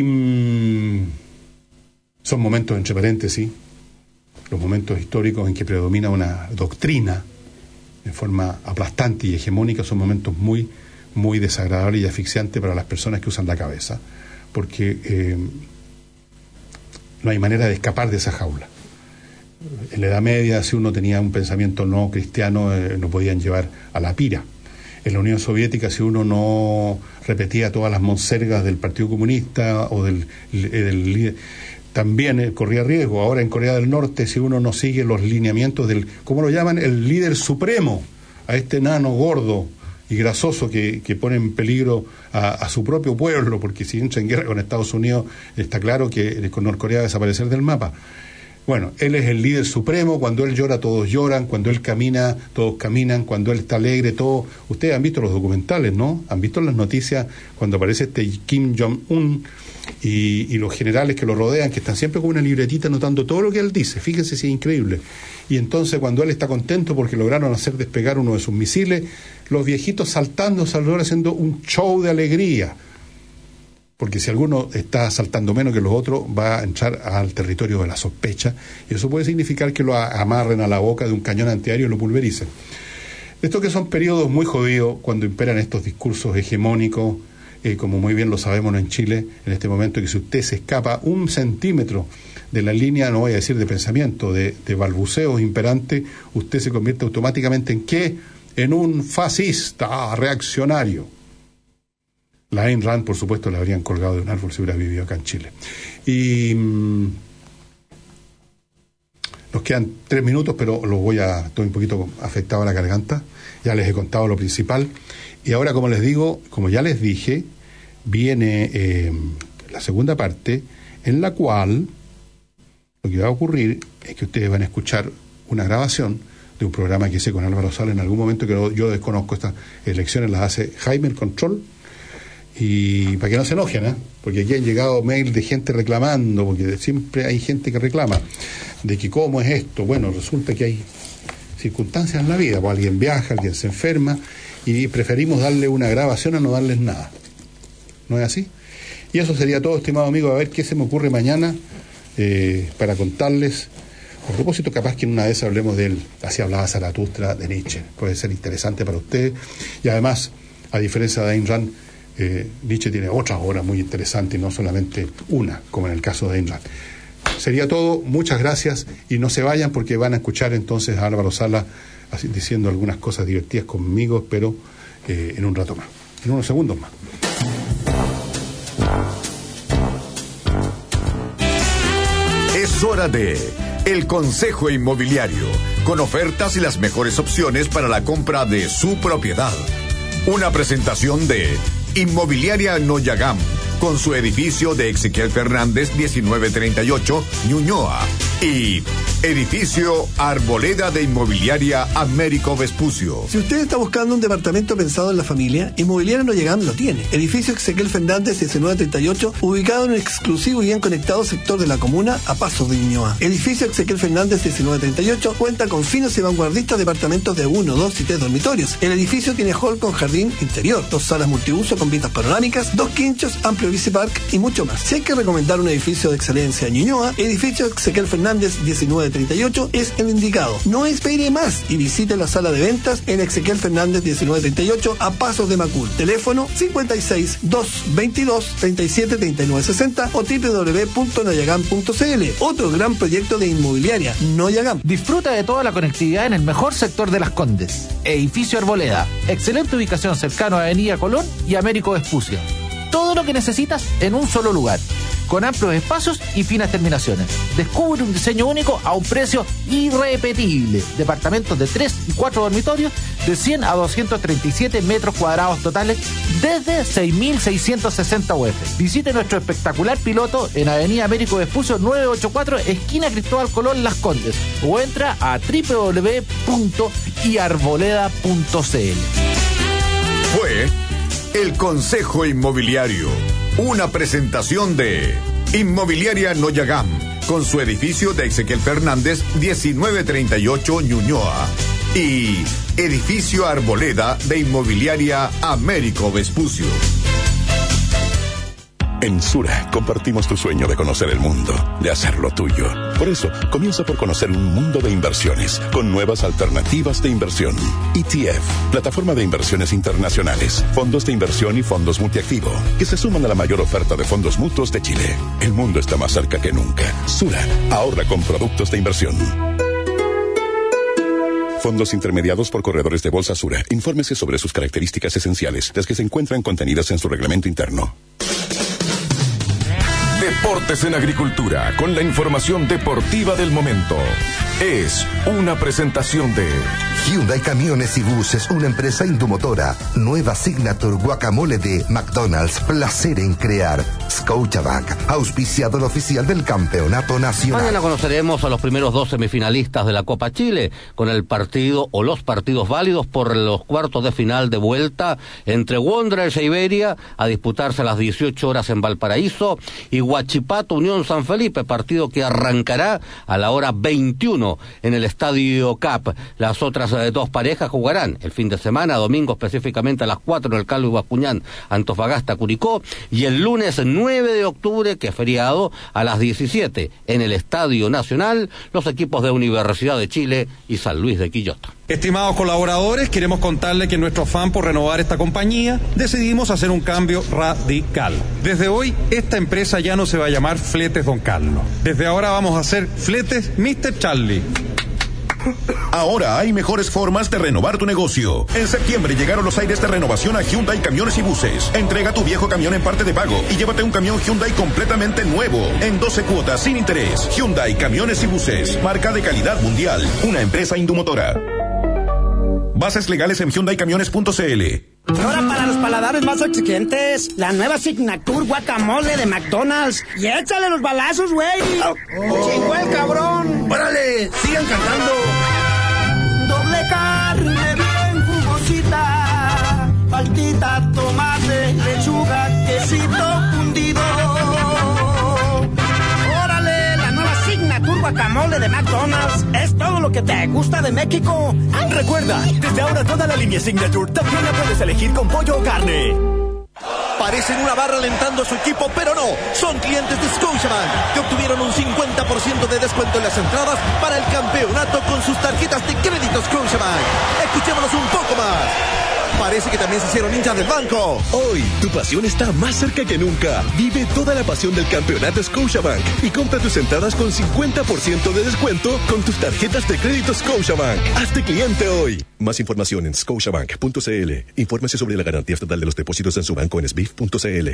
son momentos, entre paréntesis, los momentos históricos en que predomina una doctrina de forma aplastante y hegemónica, son momentos muy, muy desagradables y asfixiantes para las personas que usan la cabeza, porque no hay manera de escapar de esa jaula. En la Edad Media, si uno tenía un pensamiento no cristiano, lo podían llevar a la pira. En la Unión Soviética, si uno no repetía todas las monsergas del Partido Comunista o del líder, también corría riesgo. Ahora en Corea del Norte, si uno no sigue los lineamientos del, ¿cómo lo llaman?, el líder supremo, a este nano gordo y grasoso que pone en peligro a su propio pueblo, porque si entra en guerra con Estados Unidos, está claro que con Norcorea va a desaparecer del mapa. Bueno, él es el líder supremo. Cuando él llora, todos lloran. Cuando él camina, todos caminan. Cuando él está alegre, todos... Ustedes han visto los documentales, ¿no? Han visto las noticias cuando aparece este Kim Jong-un y los generales que lo rodean, que están siempre con una libretita anotando todo lo que él dice. Fíjense si es increíble. Y entonces cuando él está contento porque lograron hacer despegar uno de sus misiles, los viejitos saltando, haciendo un show de alegría. Porque si alguno está saltando menos que los otros, va a entrar al territorio de la sospecha, y eso puede significar que lo amarren a la boca de un cañón antiaéreo y lo pulvericen. Estos que son periodos muy jodidos cuando imperan estos discursos hegemónicos, como muy bien lo sabemos en Chile, en este momento, que si usted se escapa un centímetro de la línea, no voy a decir de pensamiento, de balbuceos imperantes, usted se convierte automáticamente ¿en qué? En un fascista reaccionario. La Ayn Rand, por supuesto, la habrían colgado de un árbol si hubiera vivido acá en Chile. Y nos quedan 3 minutos, pero estoy un poquito afectado a la garganta. Ya les he contado lo principal. Y ahora, como les digo, como ya les dije, viene la segunda parte, en la cual lo que va a ocurrir es que ustedes van a escuchar una grabación de un programa que hice con Álvaro Sala en algún momento, que yo desconozco. Estas elecciones las hace Jaime el Control. Y para que no se enojen, porque aquí han llegado mails de gente reclamando, porque siempre hay gente que reclama de que cómo es esto. Bueno, resulta que hay circunstancias en la vida, pues alguien viaja, alguien se enferma, y preferimos darle una grabación a no darles nada. ¿No es así? Y eso sería todo, estimado amigo. A ver qué se me ocurre mañana para contarles. A propósito, capaz que en una vez hablemos del Así hablaba Zaratustra de Nietzsche. Puede ser interesante para ustedes. Y además, a diferencia de Ayn Rand, Nietzsche tiene otras obras muy interesantes y no solamente una, como en el caso de Ayn Rand. Sería todo, muchas gracias y no se vayan porque van a escuchar entonces a Álvaro Sala diciendo algunas cosas divertidas conmigo, pero en un rato más, en unos segundos más. Es hora de El Consejo Inmobiliario, con ofertas y las mejores opciones para la compra de su propiedad. Una presentación de Inmobiliaria Noyagam, con su edificio de Ezequiel Fernández 1938, Ñuñoa, y edificio Arboleda de Inmobiliaria Américo Vespucio. Si usted está buscando un departamento pensado en la familia, Inmobiliaria Noyagam lo tiene. Edificio Ezequiel Fernández 1938, ubicado en un exclusivo y bien conectado sector de la comuna a pasos de Ñuñoa. Edificio Ezequiel Fernández 1938 cuenta con finos y vanguardistas departamentos de 1, 2 y 3 dormitorios. El edificio tiene hall con jardín interior, 2 salas multiuso con vistas panorámicas, 2 quinchos, amplio bicipark y mucho más. Si hay que recomendar un edificio de excelencia en Ñuñoa, edificio Ezequiel Fernández 1938 es el indicado. No espere más y visite la sala de ventas en Ezequiel Fernández 1938 a pasos de Macul. Teléfono 56 222 37 39 60 o www.noyagam.cl. Otro gran proyecto de inmobiliaria, Noyagam. Disfruta de toda la conectividad en el mejor sector de Las Condes. Edificio Arboleda. Excelente ubicación cercano a Avenida Colón y Américo Vespucio. Todo lo que necesitas en un solo lugar, con amplios espacios y finas terminaciones. Descubre un diseño único a un precio irrepetible. Departamentos de 3 y 4 dormitorios de 100 a 237 metros cuadrados totales desde 6.660 UF. Visite nuestro espectacular piloto en Avenida Américo Vespucio 984, esquina Cristóbal Colón, Las Condes, o entra a www.iarboleda.cl. Fue El Consejo Inmobiliario, una presentación de Inmobiliaria Noyagam, con su edificio de Ezequiel Fernández 1938 Ñuñoa, y edificio Arboleda de Inmobiliaria Américo Vespucio. En Sura compartimos tu sueño de conocer el mundo, de hacerlo tuyo. Por eso, comienza por conocer un mundo de inversiones, con nuevas alternativas de inversión. ETF, plataforma de inversiones internacionales, fondos de inversión y fondos multiactivo, que se suman a la mayor oferta de fondos mutuos de Chile. El mundo está más cerca que nunca. Sura, ahorra con productos de inversión. Fondos intermediados por corredores de bolsa Sura. Infórmese sobre sus características esenciales, las que se encuentran contenidas en su reglamento interno. Deportes en Agricultura, con la información deportiva del momento. Es una presentación de Hyundai Camiones y Buses, una empresa indomotora. Nueva Signature Guacamole de McDonald's, placer en crear. Scotiabank, auspiciador oficial del Campeonato Nacional. Mañana conoceremos a los primeros 2 semifinalistas de la Copa Chile, con el partido o los partidos válidos por los cuartos de final de vuelta entre Wanderers e Iberia, a disputarse a las 18 horas en Valparaíso, y Huachipato Unión San Felipe, partido que arrancará a la hora 21 en el Estadio Cap. Las otras 2 parejas jugarán el fin de semana, domingo específicamente a las 4 en el Carlos Bascuñán, Antofagasta, Curicó, y el lunes 9 de octubre, que es feriado, a las 17 en el Estadio Nacional, los equipos de Universidad de Chile y San Luis de Quillota. Estimados colaboradores, queremos contarles que en nuestro afán por renovar esta compañía, decidimos hacer un cambio radical. Desde hoy, esta empresa ya no se va a llamar Fletes Don Carlos. Desde ahora vamos a hacer Fletes Mr. Charlie. Ahora hay mejores formas de renovar tu negocio. En septiembre llegaron los aires de renovación a Hyundai Camiones y Buses. Entrega tu viejo camión en parte de pago y llévate un camión Hyundai completamente nuevo, en 12 cuotas sin interés. Hyundai Camiones y Buses, marca de calidad mundial, una empresa indomotora. Bases legales en HyundaiCamiones.cl. Ahora para los paladares más exigentes, la nueva Signature Guacamole de McDonald's. Y échale los balazos, güey. Chingó el cabrón. ¡Órale! ¡Sigan cantando! Doble carne bien jugosita, paltita, tomate, lechuga, quesito fundido. ¡Órale! La nueva Signature Guacamole de McDonald's. Es todo lo que te gusta de México. Recuerda, desde ahora toda la línea Signature también la puedes elegir con pollo o carne. Parecen una barra alentando a su equipo, pero no. Son clientes de Scotiabank que obtuvieron un 50% de descuento en las entradas para el campeonato con sus tarjetas de crédito Scotiabank. Escuchémonos un poco más. Parece que también se hicieron hinchas del banco. Hoy, tu pasión está más cerca que nunca. Vive toda la pasión del campeonato Scotiabank y compra tus entradas con 50% de descuento con tus tarjetas de crédito Scotiabank. Hazte cliente hoy. Más información en scotiabank.cl. Infórmese sobre la garantía estatal de los depósitos en su banco en sbif.cl.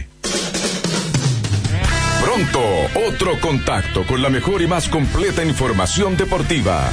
Pronto, otro contacto con la mejor y más completa información deportiva.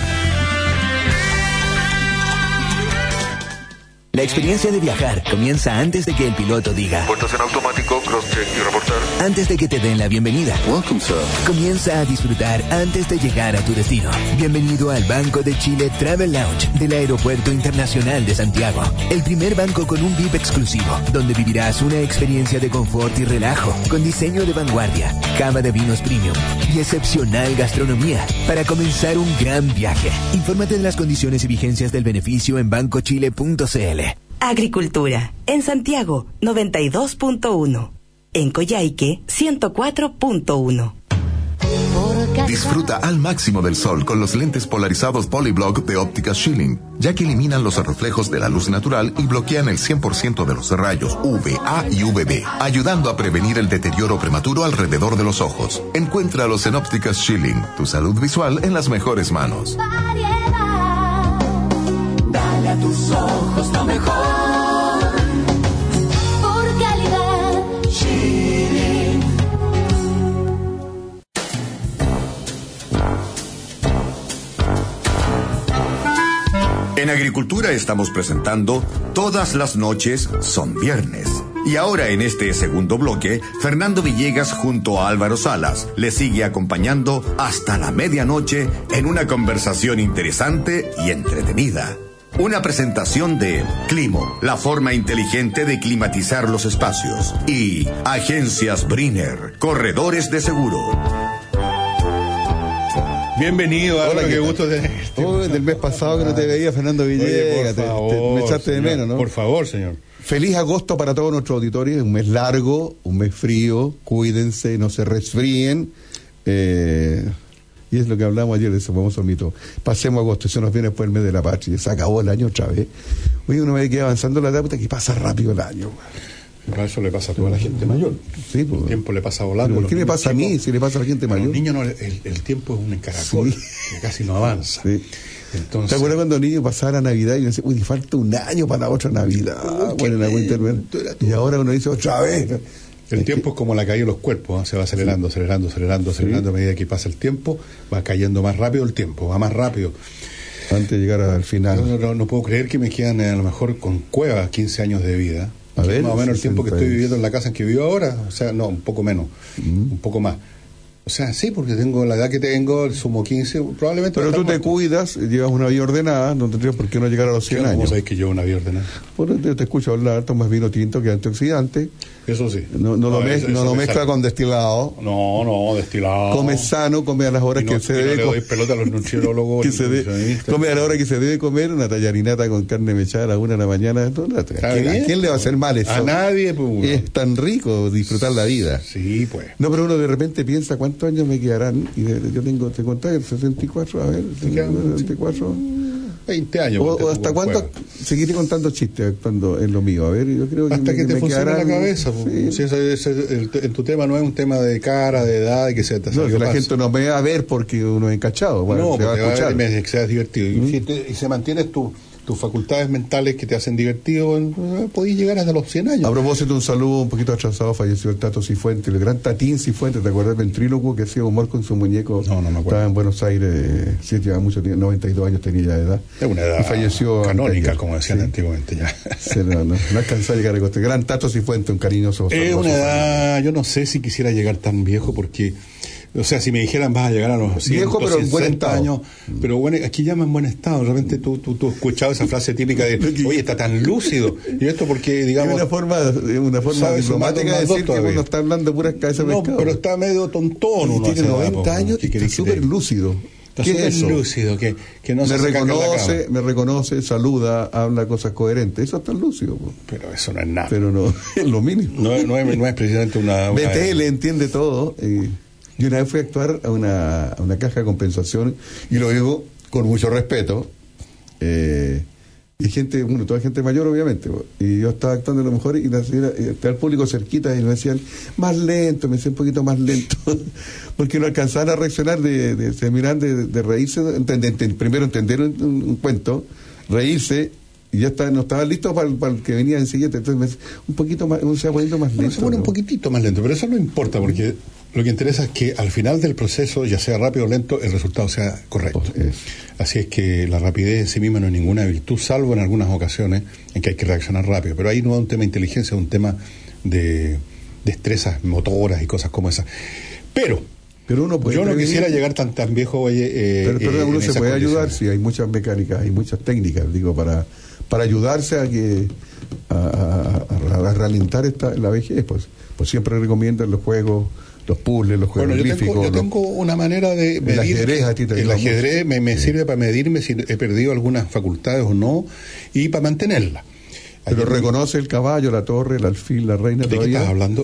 La experiencia de viajar comienza antes de que el piloto diga puertas en automático, cross-check y reportar. Antes de que te den la bienvenida. Welcome, sir. Comienza a disfrutar antes de llegar a tu destino. Bienvenido al Banco de Chile Travel Lounge del Aeropuerto Internacional de Santiago. El primer banco con un VIP exclusivo, donde vivirás una experiencia de confort y relajo, con diseño de vanguardia, cava de vinos premium y excepcional gastronomía, para comenzar un gran viaje. Infórmate de las condiciones y vigencias del beneficio en bancochile.cl. Agricultura. En Santiago, 92.1. En Coyhaique, 104.1. Disfruta al máximo del sol con los lentes polarizados Polyblock de Ópticas Schilling, ya que eliminan los reflejos de la luz natural y bloquean el 100% de los rayos UVA y UVB, ayudando a prevenir el deterioro prematuro alrededor de los ojos. Encuéntralos en Ópticas Schilling, tu salud visual en las mejores manos. Dale a tus ojos lo mejor. Por calidad, Schilling. En Agricultura estamos presentando Todas las noches son viernes. Y ahora en este segundo bloque, Fernando Villegas junto a Álvaro Salas le sigue acompañando hasta la medianoche en una conversación interesante y entretenida. Una presentación de Climo, la forma inteligente de climatizar los espacios. Y Agencias Brenner, corredores de seguro. Bienvenido, Álvaro, Hola, qué gusto tenerte. Del mes pasado que no te veía, Fernando Villegas. Me echaste de menos, ¿no? Por favor, señor. Feliz agosto para todos nuestros auditores. Un mes largo, un mes frío. Cuídense, no se resfríen. Y es lo que hablamos ayer de ese famoso mito. Pasemos agosto, eso nos viene después el mes de la patria. Se acabó el año otra vez. Hoy uno ve que avanzando la etapa, que pasa rápido el año. Eso le pasa a toda la gente mayor. Sí, pues. El tiempo le pasa volando. ¿Por qué me pasa a mí si le pasa a la gente mayor? Los niños no, el tiempo es un caracol que casi no avanza. Sí. Entonces, ¿te acuerdas cuando el niño pasaba la Navidad y uno decía, uy, falta un año para la otra Navidad? Bueno, en la intermedia. Y ahora uno dice otra vez. El tiempo es como la caída de los cuerpos, ¿eh? Se va acelerando a medida que pasa el tiempo, va cayendo más rápido el tiempo, va más rápido. Antes de llegar al final. No puedo creer que me quedan a lo mejor con cuevas 15 años de vida. A ver, más o menos el tiempo que estoy viviendo en la casa en que vivo ahora, o sea, no, un poco menos, un poco más. O sea, sí, porque tengo la edad que tengo, sumo 15, probablemente... Pero tú te cuidas, llevas una vida ordenada, no tendrías por qué no llegar a los 100 años. ¿Cómo sabes que llevo una vida ordenada? Bueno, te escucho hablar, tomas vino tinto que es antioxidante. Eso sí. No lo mezcla con destilado. No, destilado. Come sano, come a las horas que se debe... No le doy pelota a los nutriólogos. Come a la hora que se debe comer una tallarinata con carne mechada a la 1 de la mañana. ¿A quién le va a hacer mal eso? A nadie, pues. Es tan rico disfrutar la vida. Sí, pues. No, pero uno de repente piensa, ¿cuántos años me quedarán? Y yo tengo, te conté, el 64, a ver, 64... 20 años. ¿O hasta cuánto seguiré contando chistes cuando en lo mío? A ver, yo creo que hasta que te funcione la cabeza. Sí. Si en tu tema no es un tema de cara, de edad, de que se te no, que la gente no me va a ver porque uno es encachado. Bueno, no, se va a escuchar. Que seas divertido. Y se mantienes tus facultades mentales que te hacen divertido, podés llegar hasta los 100 años. A propósito, un saludo un poquito atrasado, falleció el Tato Cifuentes, el gran Tatín Cifuentes, ¿te acuerdas del ventrílocuo que hacía humor con su muñeco? No me acuerdo. Estaba en Buenos Aires, sí, llevaba mucho tiempo, 92 años tenía ya de edad. Es una edad y falleció canónica, como decían antiguamente ya. Sí, no alcanzó a llegar a coste. Gran Tato Cifuentes, un cariñoso. Es una edad, yo no sé si quisiera llegar tan viejo porque... O sea, si me dijeran vas a llegar a los 100, viejo, pero en buen estado. Años, pero bueno, aquí llaman buen estado. Realmente tú has escuchado esa frase típica de, oye, está tan lúcido. Y esto porque, digamos... Es una forma diplomática de decir que uno está hablando puras cabezas de pescado. Pero está medio tontón. Y tiene 90 años y está súper lúcido. ¿Qué es eso? Lúcido, que no se me reconoce, saluda, habla cosas coherentes. Eso es tan lúcido. Po. Pero eso no es nada. Pero no, es lo mínimo. No es precisamente una... BTL entiende todo. Yo una vez fui a actuar a una caja de compensación, y lo digo con mucho respeto. Y gente, toda gente mayor, obviamente. Y yo estaba actuando a lo mejor, y estaba el público cerquita, y me decían, más lento, me decían un poquito más lento. Porque no alcanzaban a reaccionar, se miran de reírse, primero entender un cuento, reírse, y ya no estaban listos para el que venía enseguida. Entonces me decían, un poquito más, se va poniendo más lento. Se pone un poquitito más lento, pero eso no importa, porque lo que interesa es que al final del proceso, ya sea rápido o lento, el resultado sea correcto. Así es que la rapidez en sí misma no es ninguna virtud, salvo en algunas ocasiones en que hay que reaccionar rápido. Pero ahí no es un tema de inteligencia, es un tema de destrezas motoras y cosas como esas. Pero uno puede, yo no quisiera llegar tan viejo, pero uno se puede ayudar, sí, hay muchas mecánicas, hay muchas técnicas, digo, para ayudarse a que a ralentar la vejez, pues siempre recomiendan los juegos, los puzzles, los juegos olímpicos. Yo tengo una manera de medir. El ajedrez me sirve para medirme si he perdido algunas facultades o no, y para mantenerlas. Pero reconoce el caballo, la torre, el alfil, la reina. ¿De qué estás hablando?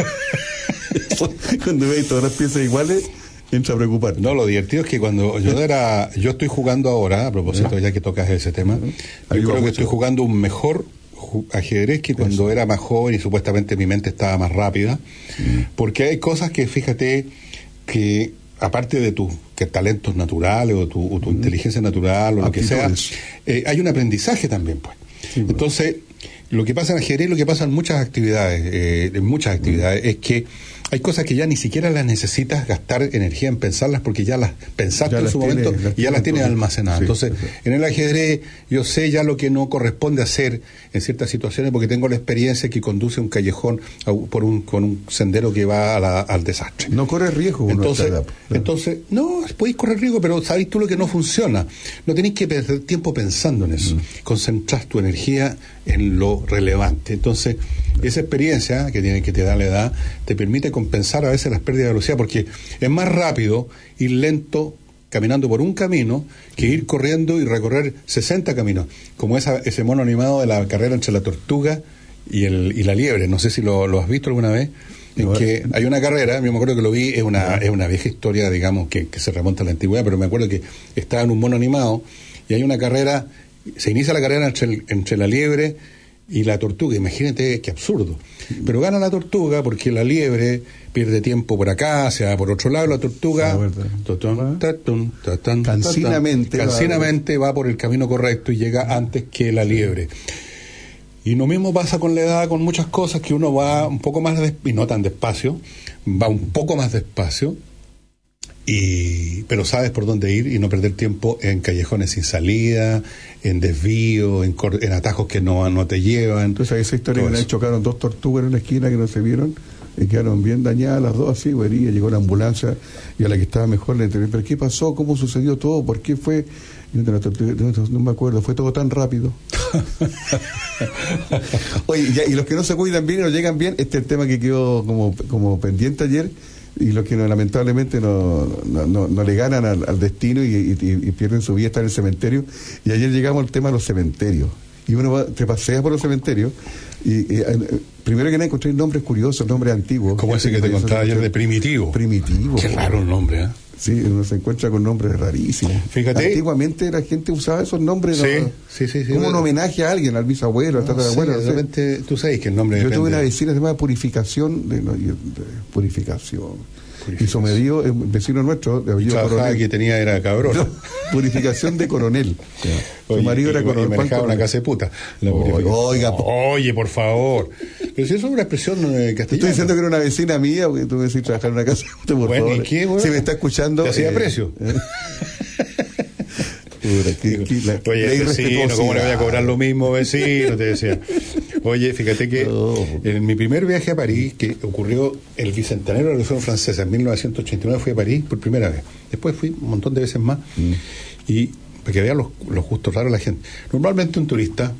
Cuando veis todas las piezas iguales, entra a preocupar. No, lo divertido es que cuando yo estoy jugando ahora, a propósito, ya que tocas ese tema, yo creo que estoy jugando un mejor ajedrez que cuando era más joven y supuestamente mi mente estaba más rápida, porque hay cosas que, fíjate, que aparte de tus talentos naturales o tu inteligencia natural o lo que sea, hay un aprendizaje también, pues. Entonces, lo que pasa en ajedrez, lo que pasa en muchas actividades, es que hay cosas que ya ni siquiera las necesitas gastar energía en pensarlas, porque ya las pensaste en su momento y ya las tienes almacenadas. Entonces, en el ajedrez yo sé ya lo que no corresponde hacer en ciertas situaciones, porque tengo la experiencia que conduce un callejón con un sendero que va al desastre. No corres riesgo. Entonces, no, podéis correr riesgo, pero sabéis tú lo que no funciona. No tenéis que perder tiempo pensando en eso. Concentrás tu energía en lo relevante. Entonces, esa experiencia que te da la edad te permite compensar a veces las pérdidas de velocidad, porque es más rápido ir lento caminando por un camino que ir corriendo y recorrer 60 caminos, como ese mono animado de la carrera entre la tortuga y la liebre. No sé si lo has visto alguna vez, en que hay una carrera, yo me acuerdo que lo vi, es una vieja historia, digamos, que se remonta a la antigüedad, pero me acuerdo que estaba en un mono animado y hay una carrera, se inicia la carrera entre la liebre y la tortuga. Imagínate qué absurdo, pero gana la tortuga porque la liebre pierde tiempo por acá, se va por otro lado, la tortuga cansinamente va por el camino correcto y llega antes que la liebre. Y lo mismo pasa con la edad, con muchas cosas, que uno va un poco más y no tan despacio, va un poco más despacio, pero sabes por dónde ir y no perder tiempo en callejones sin salida, en desvío, en atajos que no te llevan. Entonces, esa historia que chocaron dos tortugas en una esquina que no se vieron y quedaron bien dañadas las dos, así, güey, llegó la ambulancia y a la que estaba mejor le entrevisté, ¿pero qué pasó? ¿Cómo sucedió todo? ¿Por qué fue? No me acuerdo, fue todo tan rápido. Oye, y los que no se cuidan bien y no llegan bien, este es el tema que quedó como pendiente ayer, y los que lamentablemente no le ganan al destino y pierden su vida, están en el cementerio. Y ayer llegamos al tema de los cementerios, y uno te pasea por los cementerios y primero que nada encontré nombres curiosos, nombres antiguos. ¿Cómo ese que te contaba ayer de Primitivo? Qué raro el nombre, ¿eh? Sí, uno se encuentra con nombres rarísimos. Fíjate. Antiguamente la gente usaba esos nombres sí, como un homenaje a alguien, al bisabuelo, al tatarabuelo. De repente, tú sabes que el nombre Yo tuve una vecina que se llama Purificación, y su marido, un vecino nuestro, de apellido Coronel, que tenía era cabrón. No, Purificación de Coronel. Su marido era Coronel. Manejaba una casa de puta. Oye, por favor. Pero si eso es una expresión castellana. Estoy diciendo que era una vecina mía, porque tú me decís trabajar en una casa de puta, por favor. ¿Y qué, bueno? Si me está escuchando. Te hacía precio. Oye, vecino, ¿cómo le voy a cobrar lo mismo, vecino? Te decía. Oye, fíjate que en mi primer viaje a París, que ocurrió el bicentenario de la Revolución Francesa, en 1989 fui a París por primera vez. Después fui un montón de veces más. Y para que vean los gustos raros de la gente. Normalmente un turista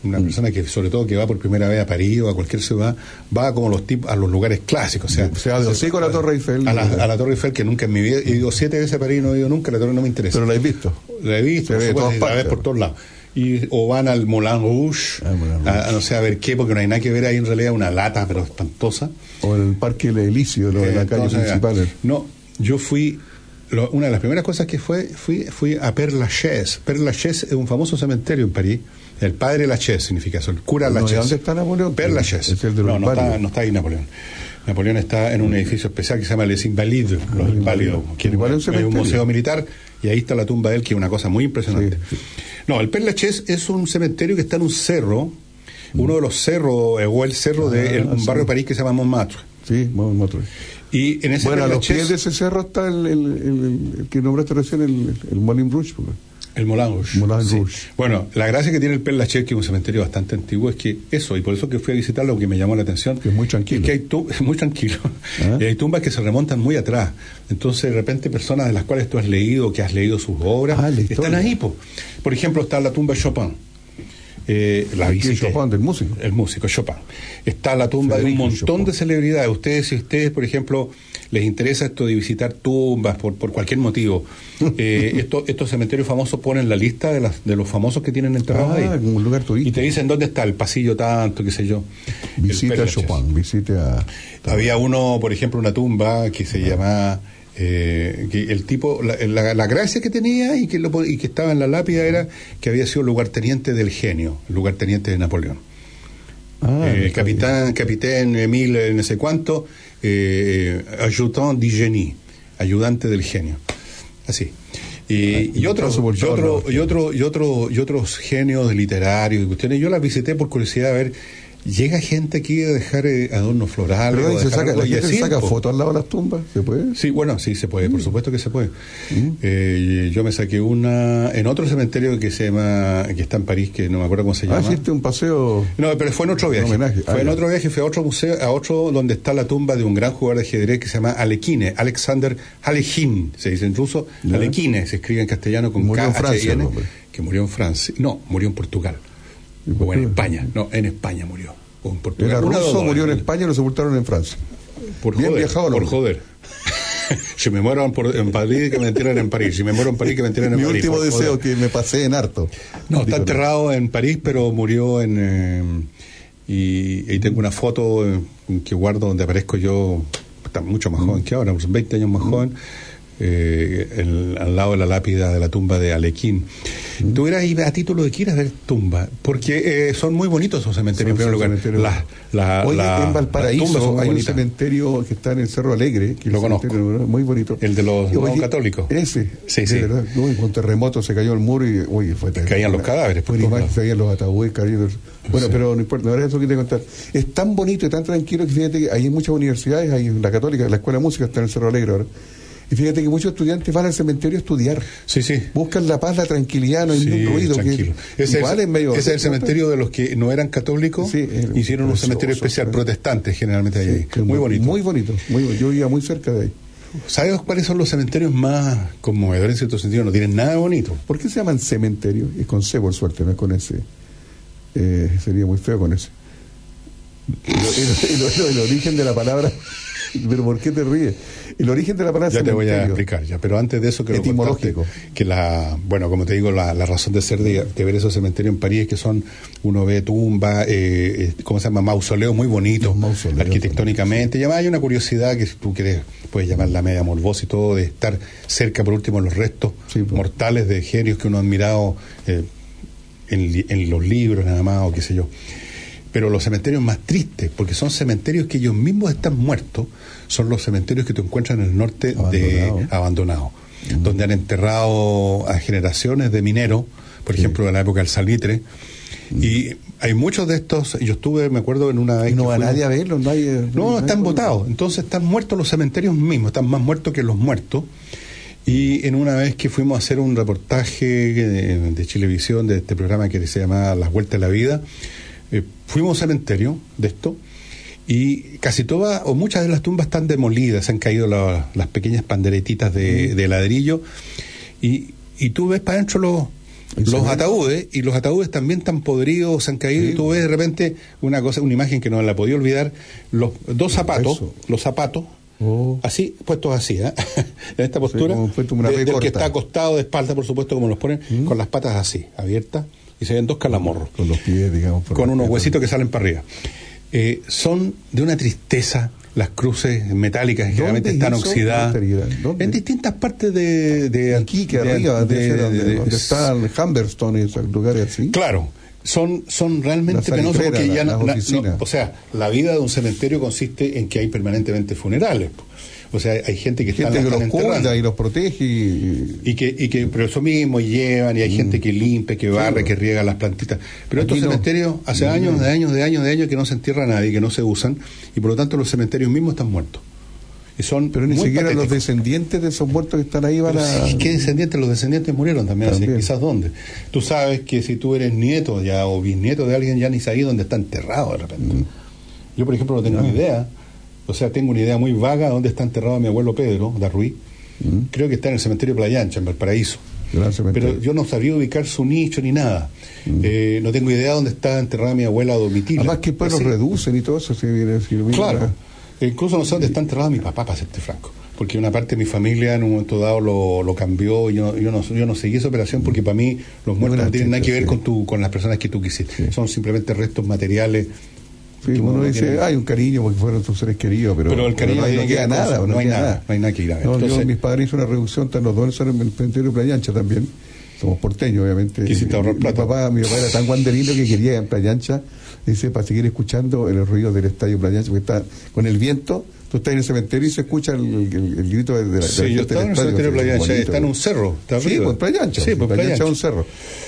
una persona que sobre todo que va por primera vez a París o a cualquier ciudad, va como a los lugares clásicos, se va de hocico a la Torre Eiffel. A la Torre Eiffel, que nunca en mi vida he ido 7 veces a París, no he ido nunca, la Torre no me interesa. Pero la he visto. La he visto, la ves por todos lados. O van al Moulin Rouge, no sé a ver qué, porque no hay nada que ver ahí, en realidad una lata pero espantosa. O el Parque El Elíseo, de la calle principal. No, yo fui, una de las primeras cosas que fui a Père Lachaise. Père Lachaise es un famoso cementerio en París. El padre Lachaise significa eso, el cura Lachaise. ¿Dónde está Napoleón? Père Lachaise. No está ahí Napoleón. Napoleón está en un edificio especial que se llama Les Invalides, los inválidos, que es un museo militar, y ahí está la tumba de él, que es una cosa muy impresionante. Sí. No, el Père Lachaise es un cementerio que está en un cerro, uno de los cerros, o el cerro de un barrio de París que se llama Montmartre. Sí, Montmartre. Y en ese a los pies de ese cerro está el que nombraste recién, el Moulin Rouge. El Moulin Rouge. Sí. Bueno, la gracia que tiene el Père Lachaise, que es un cementerio bastante antiguo, es que y por eso que fui a visitarlo, que me llamó la atención, que es muy tranquilo. Es que es muy tranquilo. Y hay tumbas que se remontan muy atrás. Entonces, de repente, personas de las cuales tú has leído, que has leído sus obras, están ahí. Por ejemplo, está la tumba de Chopin. Chopin, del músico. El músico, Chopin. Está la tumba de un montón de celebridades. Si ustedes, por ejemplo, les interesa esto de visitar tumbas por cualquier motivo, estos cementerios famosos ponen la lista de los famosos que tienen enterrados ahí. Como un lugar turístico. Y te dicen dónde está el pasillo tanto, qué sé yo. Visita a Chopin, Había uno, por ejemplo, una tumba que se llamaba... que el tipo, la gracia que tenía y que estaba en la lápida era que había sido lugarteniente del genio, lugarteniente de Napoleón. Capitán Emile no sé cuánto, adjutant du génie, ayudante del genio, así. Y otros genios literarios y cuestiones. Yo las visité por curiosidad a ver. Llega gente aquí a dejar adornos florales. Pero ¿la gente saca fotos al lado de las tumbas? ¿Se puede? Sí, bueno, sí se puede, por supuesto que se puede. Yo me saqué una en otro cementerio que está en París, que no me acuerdo cómo se llama. ¿Hiciste un paseo? No, pero fue en otro viaje. En otro viaje, fue a otro museo, a otro donde está la tumba de un gran jugador de ajedrez que se llama Alekhine, Alexander Alekhine, se dice en ruso. Alekhine, se escribe en castellano con K-H-I-N, que murió en Francia. No, murió en Portugal. O en España. No, en España murió. O en Portugal. Era ruso, murió en España y lo sepultaron en Francia. Por joder. Si me muero en París, que me entierren en París. Si me muero en París, que me entierren en Mi París. Mi último deseo, que me pasé en harto. No, está enterrado en París, pero murió en... y tengo una foto que guardo donde aparezco yo, está mucho más joven que ahora, unos 20 años más joven, al lado de la lápida de la tumba de Alekhine. Tú eras a título de que ir a ver tumba, porque son muy bonitos esos cementerios. En primer lugar, en Valparaíso hay un cementerio que está en el Cerro Alegre, que lo conozco, muy bonito, el de los no católicos. Ese, sí. De verdad, con terremoto se cayó el muro y fue caían los cadáveres, caían los ataúdes, bueno, pero no importa, ahora eso que te contar. Es tan bonito y tan tranquilo que fíjate que hay muchas universidades, hay la Católica, la Escuela de Música está en el Cerro Alegre ahora. Y fíjate que muchos estudiantes van al cementerio a estudiar. Sí. Buscan la paz, la tranquilidad, no hay ningún ruido. Ese es el cementerio de los que no eran católicos. Hicieron un cementerio especial, protestante, generalmente ahí. Muy bonito. Muy bonito. Yo vivía muy cerca de ahí. ¿Sabes cuáles son los cementerios más conmovedores en cierto sentido? No tienen nada bonito. ¿Por qué se llaman cementerio? Es con C, por suerte, no es con S. Sería muy feo con S. El origen de la palabra... ¿Pero por qué te ríes? El origen de la palabra cementerio. Ya te voy a explicar, pero antes de eso, etimológico. Como te digo, la razón de ser de ver esos cementerios en París es que uno ve tumbas, ¿cómo se llama? Mausoleos muy bonitos, arquitectónicamente. Y además hay una curiosidad que si tú quieres, puedes llamarla media morbosa y todo, de estar cerca, por último, los restos mortales de genios que uno ha admirado en los libros nada más, o qué sé yo. Pero los cementerios más tristes, porque son cementerios que ellos mismos están muertos, son los cementerios que te encuentran en el norte abandonados, donde han enterrado a generaciones de mineros, por ejemplo, en la época del salitre. Y hay muchos de estos, yo estuve, me acuerdo, en una vez... ¿Y no va nadie a verlos? No, están botados. Entonces están muertos los cementerios mismos, están más muertos que los muertos. Y en una vez que fuimos a hacer un reportaje de Chilevisión, de este programa que se llama Las Vueltas de la Vida, fuimos a un cementerio de esto y casi todas o muchas de las tumbas están demolidas, se han caído las pequeñas panderetitas de ladrillo y tú ves para adentro los ataúdes también están podridos, se han caído, y tú ves de repente una imagen que no la podía olvidar, los zapatos, así, puestos así, en esta postura, del que está acostado de espalda, por supuesto, como los ponen, con las patas así, abiertas, y se ven dos calamorros, con los pies, digamos, con unos huesitos que salen para arriba. Son de una tristeza. Las cruces metálicas generalmente están oxidadas en distintas partes de aquí, que arriba, donde está el Humberstone y esos lugares así. Claro, son realmente penosos, porque ya o sea, la vida de un cementerio consiste en que hay permanentemente funerales. O sea, hay gente que está los cuida y los protege y que pero eso mismo llevan, y hay gente que limpia, que barre, que riega las plantitas. Pero estos cementerios hace años que no se entierra a nadie, que no se usan, y por lo tanto los cementerios mismos están muertos. Y son pero ni siquiera patéticos. Los descendientes de esos muertos que están ahí van a... ¿Qué descendientes? Los descendientes murieron también. Así, quizás dónde. Tú sabes que si tú eres nieto ya o bisnieto de alguien, ya ni sabes dónde está enterrado de repente. Yo, por ejemplo, no tengo ni idea. O sea, tengo una idea muy vaga de dónde está enterrado mi abuelo Pedro Darruí. Creo que está en el cementerio Playa Ancha, en Valparaíso. Pero yo no sabía ubicar su nicho ni nada. No tengo idea dónde está enterrada mi abuela Domitila. Además que después lo reducen y todo eso. Claro. Incluso no sé dónde está enterrado mi papá, para serte franco. Porque una parte de mi familia en un momento dado lo cambió, y yo no seguí esa operación, porque para mí los muertos no tienen nada que ver con las personas que tú quisiste. Son simplemente restos materiales. Sí, uno dice, hay un cariño porque fueron tus seres queridos, pero el cariño no queda nada. No hay nada que ir a ver. Entonces, mis padres hizo una reducción, están los dos en el cementerio de Playa Ancha también. Somos porteños, obviamente. Quisiste ahorrar plata. Mi papá era tan guanderino que quería en Playa Ancha, dice, para seguir escuchando el ruido del estadio Playa Ancha, porque está con el viento. Tú estás en el cementerio y se escucha el grito de la yo estaba en el cementerio de Playa Ancha, está en un cerro. Sí, pues Playa Ancha. Sí, pues Playa Ancha es un cerro.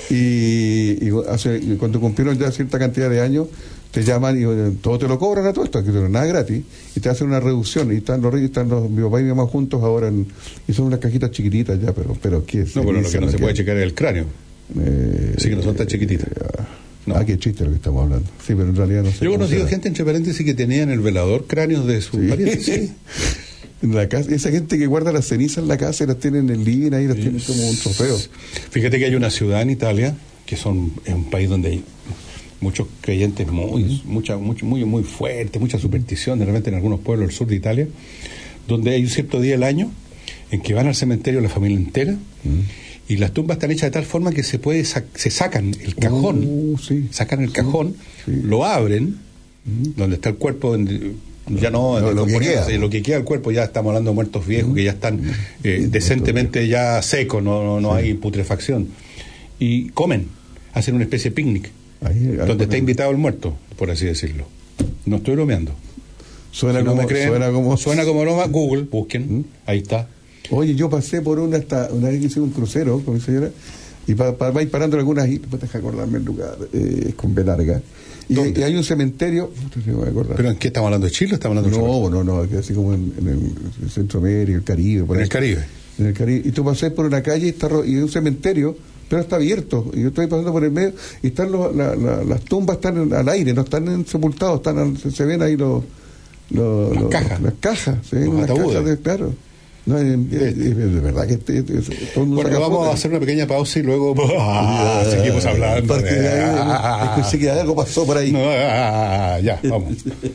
Y cuando cumplieron ya cierta cantidad de años, te llaman y todo te lo cobran a todo esto, que no es nada gratis, y te hacen una reducción, y están mi papá y mi mamá juntos ahora, y son unas cajitas chiquititas ya, pero ¿qué es? No, pero lo que no se puede checar es el cráneo. Así que no son tan chiquititas. Qué chiste lo que estamos hablando. Sí, pero en realidad no sé. Yo he conocido gente, entre paréntesis, que tenía en el velador cráneos de sus parientes. Sí. En la casa, esa gente que guarda las cenizas en la casa y las tiene en el living, ahí las tienen como un trofeo. Fíjate que hay una ciudad en Italia, que es un país donde hay muchos creyentes muy fuertes, mucha superstición, de repente en algunos pueblos del sur de Italia, donde hay un cierto día del año en que van al cementerio la familia entera, y las tumbas están hechas de tal forma que se sacan el cajón, sacan el cajón, lo abren, donde está el cuerpo, ya no, lo que queda del cuerpo, ya estamos hablando de muertos viejos que ya están decentemente ya secos, no hay putrefacción, y comen, hacen una especie de picnic, donde está invitado el muerto, por así decirlo. No estoy bromeando. Suena como broma. Google, busquen, ahí está. Oye, yo pasé por una vez que hice un crucero con mi señora, y para ir parando en algunas islas, después deja acordarme el lugar, con B larga, y hay un cementerio. ¿Pero en qué estamos hablando? ¿De Chile o estamos hablando de No, así como en el Centroamérica, el Caribe. En el Caribe. Y tú pasé por una calle y hay un cementerio, pero está abierto, y yo estoy pasando por el medio, y están las tumbas están al aire, no están sepultados, se ven ahí las cajas, se ven unas cajas claro. No, es verdad que bueno, vamos a hacer una pequeña pausa y luego seguimos hablando. Pensé que algo pasó por ahí. Ya, vamos.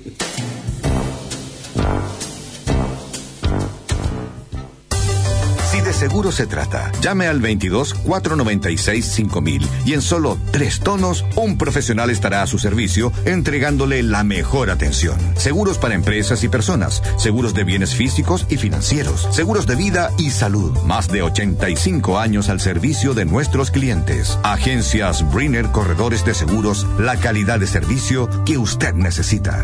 De seguro se trata. Llame al 22 496 5000 y en solo 3 tonos un profesional estará a su servicio entregándole la mejor atención. Seguros para empresas y personas, seguros de bienes físicos y financieros, seguros de vida y salud. Más de 85 años al servicio de nuestros clientes. Agencias Brenner Corredores de Seguros, la calidad de servicio que usted necesita.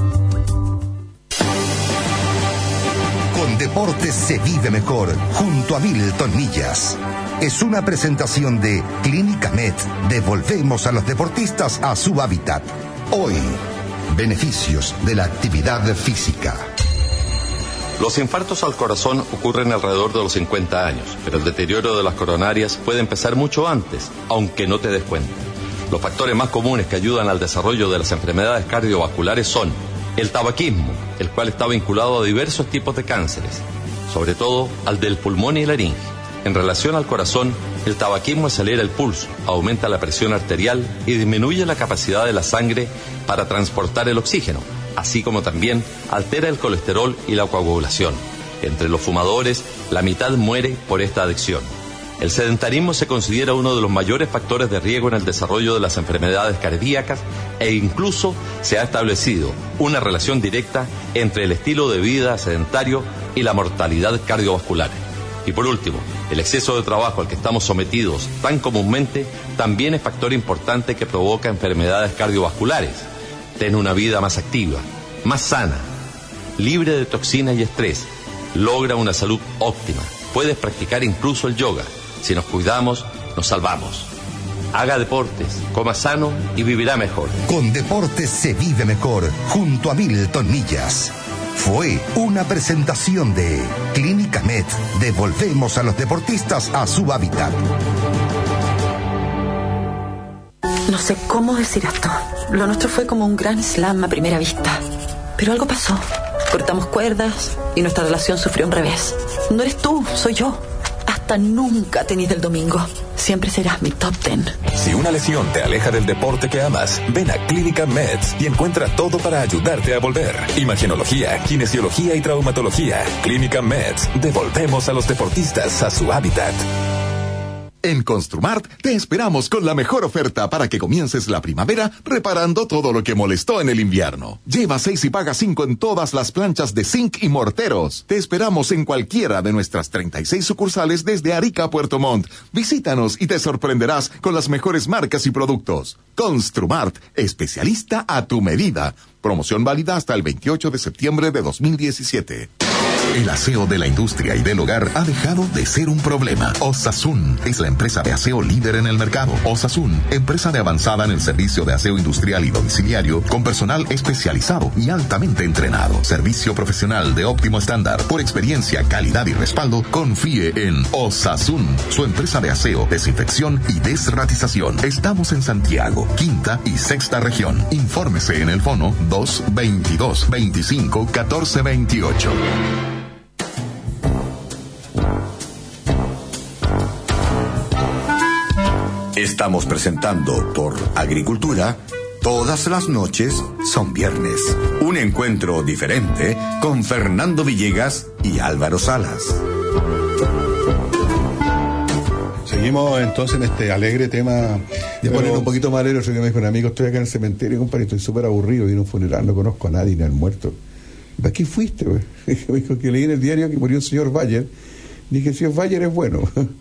Con deportes se vive mejor, junto a Milton Millas. Es una presentación de Clínica Med. Devolvemos a los deportistas a su hábitat. Hoy, beneficios de la actividad física. Los infartos al corazón ocurren alrededor de los 50 años, pero el deterioro de las coronarias puede empezar mucho antes, aunque no te des cuenta. Los factores más comunes que ayudan al desarrollo de las enfermedades cardiovasculares son el tabaquismo, el cual está vinculado a diversos tipos de cánceres, sobre todo al del pulmón y laringe. En relación al corazón, el tabaquismo acelera el pulso, aumenta la presión arterial y disminuye la capacidad de la sangre para transportar el oxígeno, así como también altera el colesterol y la coagulación. Entre los fumadores, la mitad muere por esta adicción. El sedentarismo se considera uno de los mayores factores de riesgo en el desarrollo de las enfermedades cardíacas e incluso se ha establecido una relación directa entre el estilo de vida sedentario y la mortalidad cardiovascular. Y por último, el exceso de trabajo al que estamos sometidos tan comúnmente también es factor importante que provoca enfermedades cardiovasculares. Ten una vida más activa, más sana, libre de toxinas y estrés. Logra una salud óptima. Puedes practicar incluso el yoga. Si nos cuidamos, nos salvamos. Haga deportes, coma sano y vivirá mejor. Con deportes se vive mejor, junto a Milton Millas. Fue una presentación de Clínica Med. Devolvemos a los deportistas a su hábitat. No sé cómo decir esto. Lo nuestro fue como un gran slam a primera vista. Pero algo pasó. Cortamos cuerdas y nuestra relación sufrió un revés. No eres tú, soy yo. Hasta nunca tenis del domingo. Siempre serás mi top 10. Si una lesión te aleja del deporte que amas, ven a Clínica Meds y encuentra todo para ayudarte a volver. Imagenología, kinesiología y traumatología. Clínica Meds. Devolvemos a los deportistas a su hábitat. En Construmart te esperamos con la mejor oferta para que comiences la primavera reparando todo lo que molestó en el invierno. Lleva 6 y paga 5 en todas las planchas de zinc y morteros. Te esperamos en cualquiera de nuestras 36 sucursales desde Arica a Puerto Montt. Visítanos y te sorprenderás con las mejores marcas y productos. Construmart, especialista a tu medida. Promoción válida hasta el 28 de septiembre de 2017. El aseo de la industria y del hogar ha dejado de ser un problema. Osasun es la empresa de aseo líder en el mercado. Osasun, empresa de avanzada en el servicio de aseo industrial y domiciliario, con personal especializado y altamente entrenado. Servicio profesional de óptimo estándar. Por experiencia, calidad y respaldo, confíe en Osasun, su empresa de aseo, desinfección y desratización. Estamos en Santiago, quinta y sexta región. Infórmese en el fono 222-25-1428. Estamos presentando por Agricultura, todas las noches son viernes. Un encuentro diferente con Fernando Villegas y Álvaro Salas. Seguimos entonces en este alegre tema. De poner un poquito más alegre, me dijo un amigo, estoy acá en el cementerio, compadre, estoy súper aburrido, vine a un funeral, no conozco a nadie, ni al muerto. ¿Para qué fuiste, güey? Me dijo que leí en el diario que murió el señor Bayer. Dije, el señor Bayer es bueno.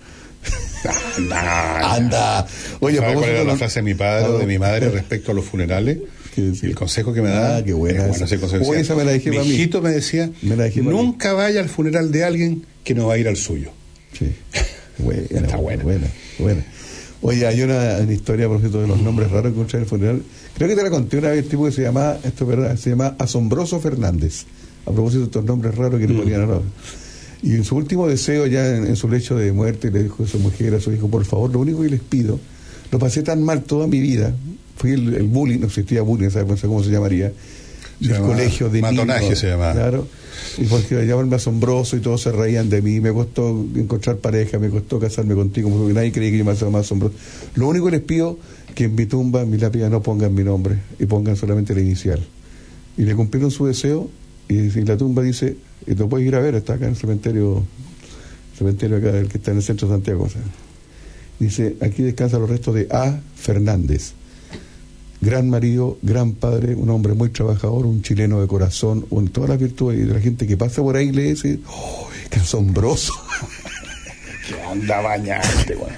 Anda. Oye, ¿sabes cuál era la frase de mi padre o de mi madre respecto a los funerales? El consejo que me da. Qué buena. Ese consejo esa me la dije mi para mí. hijito me decía, nunca vaya al funeral de alguien que no va a ir al suyo. Sí. Buena, está buena. Oye, hay una historia, por cierto, de los nombres raros que encontré en el funeral. Creo que te la conté una vez, el tipo que se llama, esto es verdad, se llama Asombroso Fernández. A propósito de estos nombres raros que le ponían a los. Y en su último deseo, ya en su lecho de muerte, le dijo a su mujer, a su hijo, por favor, lo único que les pido, lo pasé tan mal toda mi vida, fue el bullying, no existía bullying, no sé cómo se llamaría, del colegio de matonaje niños, se llamaba. Claro, y porque llamarme asombroso y todos se reían de mí, me costó encontrar pareja, me costó casarme contigo, porque nadie creía que yo me hacía más asombroso. Lo único que les pido, que en mi tumba, en mi lápida, no pongan mi nombre, y pongan solamente la inicial. Y le cumplieron su deseo, y la tumba dice, y lo puedes ir a ver, está acá en el cementerio acá, el que está en el centro de Santiago, o sea, dice, aquí descansan los restos de A. Fernández, gran marido, gran padre, un hombre muy trabajador, un chileno de corazón, con todas las virtudes, y de la gente que pasa por ahí le dice, ¡oh, qué asombroso! ¿Qué onda bañarte, güey?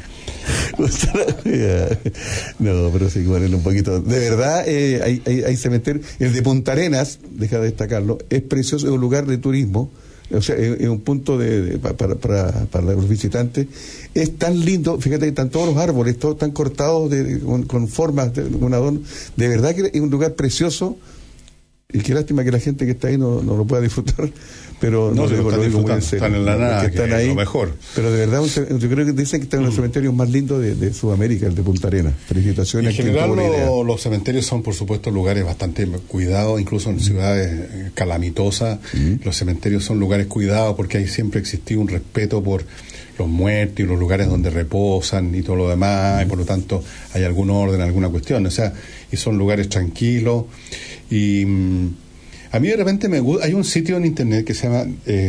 No, pero sí, bueno, un poquito. De verdad, hay cementerio. El de Punta Arenas, deja de destacarlo, es precioso, es un lugar de turismo, o sea, es un punto para los visitantes. Es tan lindo, fíjate que están todos los árboles, todos están cortados con formas, un adorno. De verdad que es un lugar precioso. Y qué lástima que la gente que está ahí no lo pueda disfrutar, pero no lo digo muy en serio. Están en la nada, que están ahí, lo mejor. Pero de verdad, yo creo que dicen que están en los cementerios más lindos de Sudamérica, el de Punta Arenas. Felicitaciones. En general, los cementerios son, por supuesto, lugares bastante cuidados, incluso en ciudades calamitosas. Los cementerios son lugares cuidados porque hay siempre existido un respeto por los muertos y los lugares donde reposan y todo lo demás, y por lo tanto hay algún orden, alguna cuestión. O sea, y son lugares tranquilos. Y a mí de repente hay un sitio en internet que se llama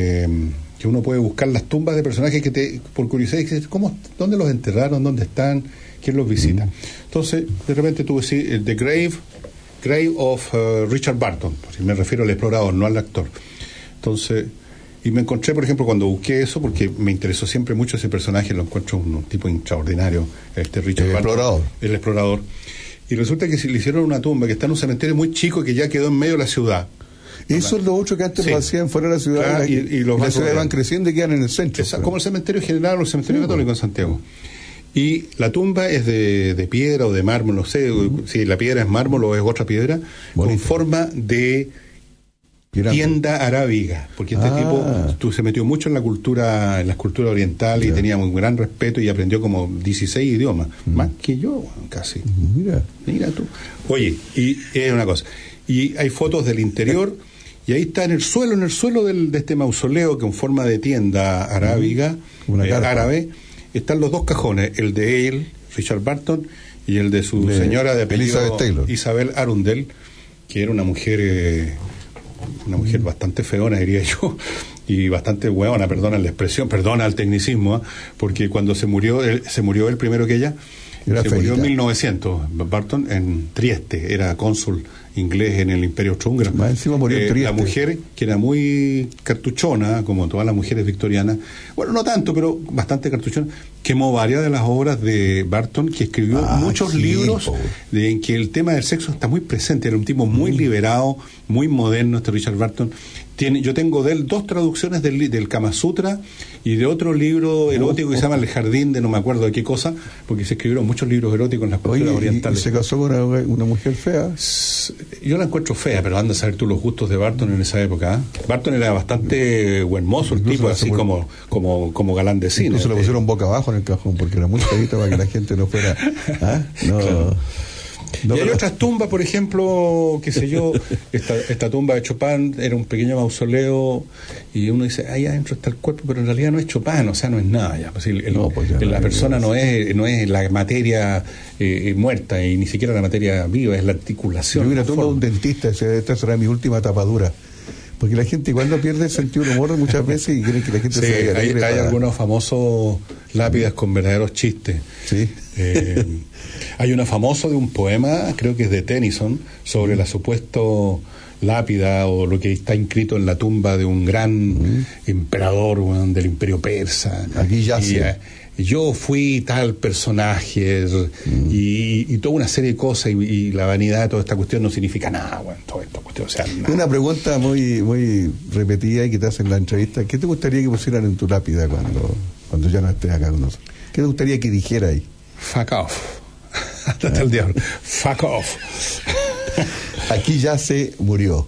que uno puede buscar las tumbas de personajes que por curiosidad dices, ¿dónde los enterraron? ¿Dónde están? ¿Quién los visita? Entonces de repente tú decís The Grave of Richard Burton, me refiero al explorador, no al actor. Entonces, y me encontré, por ejemplo, cuando busqué eso, porque me interesó siempre mucho ese personaje, lo encuentro un tipo extraordinario, Richard Burton, el explorador. Y resulta que le hicieron una tumba que está en un cementerio muy chico que ya quedó en medio de la ciudad. Eso es lo otro que antes lo hacían fuera de la ciudad, claro, y las ciudades van creciendo y quedan en el centro. Como el cementerio general o el cementerio católico en Santiago. Y la tumba es de piedra o de mármol, no sé si la piedra es mármol o es otra piedra, con forma de tienda arábiga, porque este tipo se metió mucho en la cultura oriental y tenía un gran respeto y aprendió como 16 idiomas, más que yo casi. Mira tú. Oye, y es una cosa, y hay fotos del interior y ahí está en el suelo de este mausoleo que en forma de tienda arábiga, árabe, están los dos cajones, el de él, Richard Burton, y el de su señora de apellido Isabel Arundel, que era una mujer bastante feona, diría yo, y bastante hueona, perdona la expresión, perdona el tecnicismo, porque cuando se murió él primero que ella. Murió en 1900, Burton, en Trieste, era cónsul inglés en el Imperio Austrohúngaro. Más encima murió en Trieste. La mujer, que era muy cartuchona, como todas las mujeres victorianas, bueno, no tanto, pero bastante cartuchona, quemó varias de las obras de Burton, que escribió muchos libros en que el tema del sexo está muy presente. Era un tipo muy liberado, muy moderno, Richard Burton. Yo tengo de él 2 traducciones del Kama Sutra y de otro libro erótico que se llama El Jardín de no me acuerdo de qué cosa, porque se escribieron muchos libros eróticos en las culturas orientales. ¿Y se casó con una mujer fea? Yo la encuentro fea, pero anda a saber tú los gustos de Burton en esa época. Barton era bastante buen mozo, el tipo, así como galán de cine. Incluso le pusieron boca abajo en el cajón, porque era muy carita para que la gente no fuera... No... Claro. Y hay otras tumbas, por ejemplo, qué sé yo, esta tumba de Chopin era un pequeño mausoleo y uno dice, ahí adentro está el cuerpo, pero en realidad no es Chopin, o sea, no es nada ya. La persona no es la materia muerta y ni siquiera la materia viva, es la articulación. Yo vi una tumba de un dentista, esta será mi última tapadura. Porque la gente igual no pierde el sentido del humor muchas veces y cree que la gente se vaya alegre. Hay algunos famosos lápidas con verdaderos chistes. Sí. Hay una famosa de un poema, creo que es de Tennyson, sobre la supuesto lápida o lo que está inscrito en la tumba de un gran emperador del Imperio Persa. Aquí yace. Yo fui tal personaje y toda una serie de cosas y la vanidad de toda esta cuestión no significa nada, toda esta cuestión, o sea, nada. Una pregunta muy muy repetida y que te hacen en la entrevista: ¿qué te gustaría que pusieran en tu lápida cuando ya no estés acá con nosotros? ¿Qué te gustaría que dijera ahí? Fuck off. Hasta el diablo. Fuck off. Aquí ya se murió.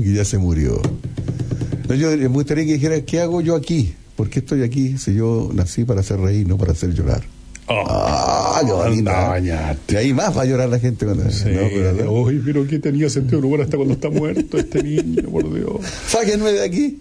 No, yo me gustaría que dijera: ¿qué hago yo aquí? ¿Por qué estoy aquí si yo nací para hacer reír, no para hacer llorar? ¡Qué bonita! Y ahí más va a llorar la gente cuando... Sí, uy, pero que tenía sentido de humor hasta cuando está muerto este niño, por Dios. Sáquenme de aquí.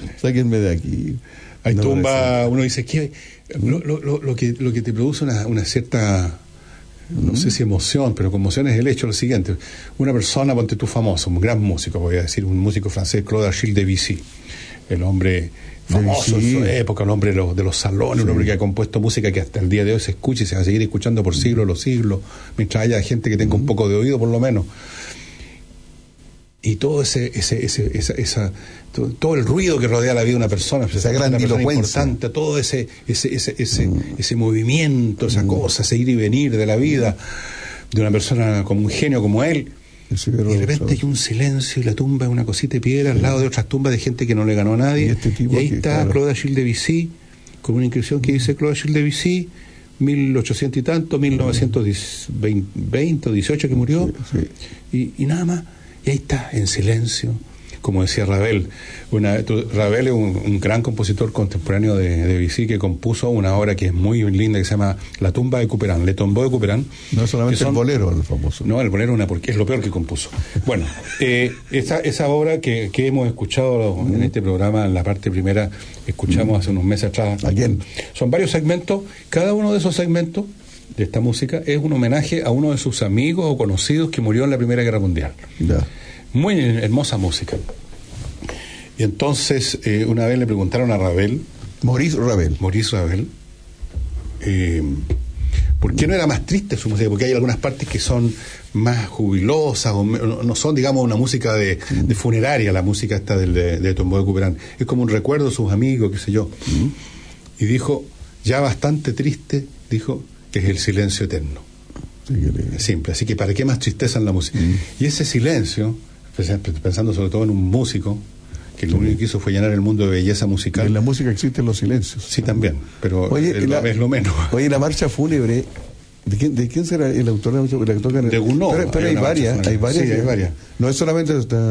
Hay tumba, uno dice que lo que te produce una cierta, no sé si emoción, pero conmoción es el hecho de lo siguiente: una persona, ponte tú famoso, un gran músico, voy a decir, un músico francés, Claude Achille Debussy, el hombre famoso en su época, un hombre de los salones, un hombre que ha compuesto música que hasta el día de hoy se escucha y se va a seguir escuchando por los siglos, mientras haya gente que tenga un poco de oído por lo menos. Y todo todo el ruido que rodea la vida de una persona, esa grandilocuencia, importante, todo ese movimiento, esa cosa, ese ir y venir de la vida de una persona como un genio como él. Y de repente hay un silencio y la tumba es una cosita de piedra al lado de otras tumbas de gente que no le ganó a nadie. Y ahí está Claude Achille Debussy con una inscripción que dice Claude Achille Debussy, 1800 y tanto, 1920 o 18 que murió, y nada más. Y ahí está, en silencio, como decía Ravel. Ravel es un gran compositor contemporáneo de Debussy, que compuso una obra que es muy linda, que se llama La tumba de Couperin, Le Tombeau de Couperin. No es solamente el bolero, el famoso. No, el bolero porque es lo peor que compuso. Bueno, esa obra que hemos escuchado en este programa, en la parte primera, escuchamos hace unos meses atrás. ¿A quién? Son varios segmentos. Cada uno de esos segmentos de esta música es un homenaje a uno de sus amigos o conocidos que murió en la Primera Guerra Mundial. Ya. Muy hermosa música. Y entonces una vez le preguntaron a Ravel, Maurice Ravel, ¿por qué no era más triste su música? Porque hay algunas partes que son más jubilosas, o no son, digamos, una música de funeraria, la música esta de Tombeau de Couperin. Es como un recuerdo de sus amigos, qué sé yo. Y dijo, ya bastante triste, dijo, que es el silencio eterno. Simple, así que ¿para qué más tristeza en la música? Y ese silencio, pensando sobre todo en un músico, que lo único que hizo fue llenar el mundo de belleza musical. En la música existen los silencios. Sí, también, pero es lo menos. Oye, la marcha fúnebre, ¿de quién será el autor de la marcha fúnebre? De Gounod. Pero hay varias. Sí, hay varias. No es solamente...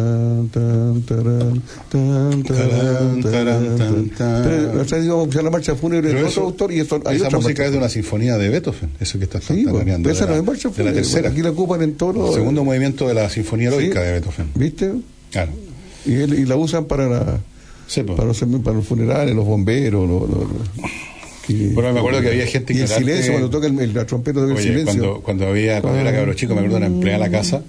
la marcha fúnebre de otro autor y eso, hay esa otra música es de una sinfonía de Beethoven, eso que está planeando. Esa no es marcha fúnebre. De la tercera. Aquí la ocupan en todos los... El segundo movimiento de la sinfonía heroica de Beethoven. ¿Viste? Claro. Y la usan para los funerales, los bomberos, bueno, me acuerdo que había gente y el silencio, cuando toca la trompeta, toca el silencio. Cuando era cabro chico, me acuerdo de una empleada de la casa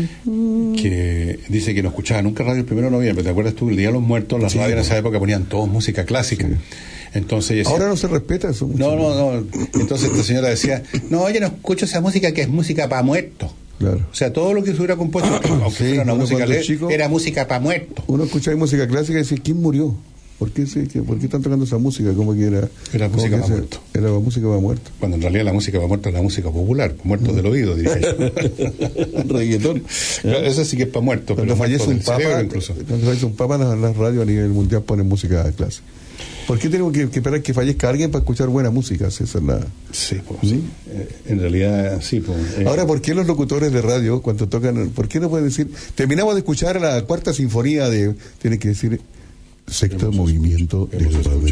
que dice que no escuchaba nunca radio el 1 de noviembre. ¿Te acuerdas tú? El Día de los Muertos, las radios en esa época ponían todos música clásica. Entonces decía, ahora no se respeta eso mucho. No. Entonces esta señora decía, no, yo no escucho esa música que es música para muertos. Claro. O sea, todo lo que se hubiera compuesto, aunque fuera una música chico, era música para muertos. Uno escuchaba música clásica y decía, ¿quién murió? ¿Por qué están tocando esa música? Como que era música para muertos. Era música para muertos. Cuando en realidad la música para muertos es la música popular, muertos del oído, diría yo. Reggaetón. Eso sí que es para muertos. Cuando fallece un papa, las radios a nivel mundial ponen música clásica. ¿Por qué tenemos que esperar que fallezca alguien para escuchar buena música? Esa es la... Sí, pues. ¿Sí? En realidad, sí. Pues, Ahora, ¿por qué los locutores de radio, cuando tocan, por qué no pueden decir, terminamos de escuchar la cuarta sinfonía tienen que decir, sexto movimiento de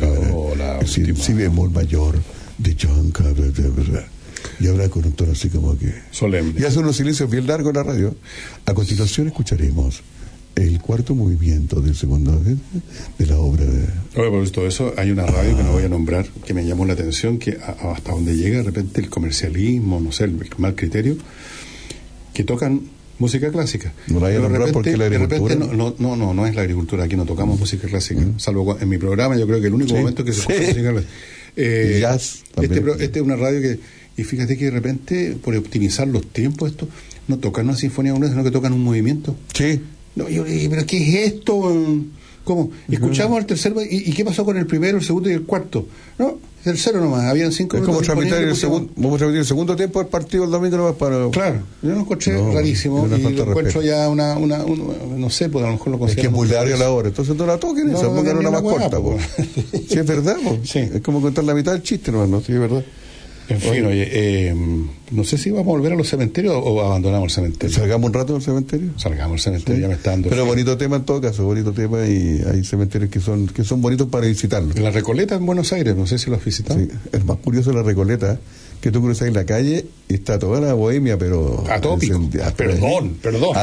si bemol mayor de John Cage, y habla con un tono así como que... solemne. Y hace unos silencios bien largos en la radio. A continuación escucharemos el cuarto movimiento del segundo de la obra de... Oye, por todo eso, hay una radio que no voy a nombrar que me llamó la atención, que hasta donde llega de repente el comercialismo, no sé, el mal criterio, que tocan música clásica. No la voy a nombrar porque la agricultura... No es la agricultura, aquí no tocamos música clásica, salvo en mi programa. Yo creo que el único momento que se escucha música clásica. Jazz. Este es una radio que... Y fíjate que de repente, por optimizar los tiempos, esto no tocan una sinfonía una, sino que tocan un movimiento. Sí. No, yo le dije, ¿pero qué es esto? ¿Cómo? Escuchamos el tercero, ¿y qué pasó con el primero, el segundo y el cuarto? No, el tercero nomás, habían 5 minutos. Es como transmitir el segundo tiempo del partido el domingo nomás para... Claro, yo lo encontré rarísimo, y lo encuentro ya no sé, pues a lo mejor lo considero... Es que es muy larga la hora, entonces no la toquen, pongan una más corta. Sí, es verdad, sí. Es como contar la mitad del chiste nomás, ¿no? Sí, es verdad. En fin, oye, no sé si vamos a volver a los cementerios o abandonamos el cementerio. ¿Salgamos un rato del cementerio? Salgamos del cementerio, ya me está dando... Pero bonito tema en todo caso, bonito tema, y hay cementerios que son bonitos para visitarlos. La Recoleta en Buenos Aires, no sé si lo has visitado. Sí, es más curioso la Recoleta, que tú cruzas en la calle y está toda la bohemia, pero... A todo pico. Perdón.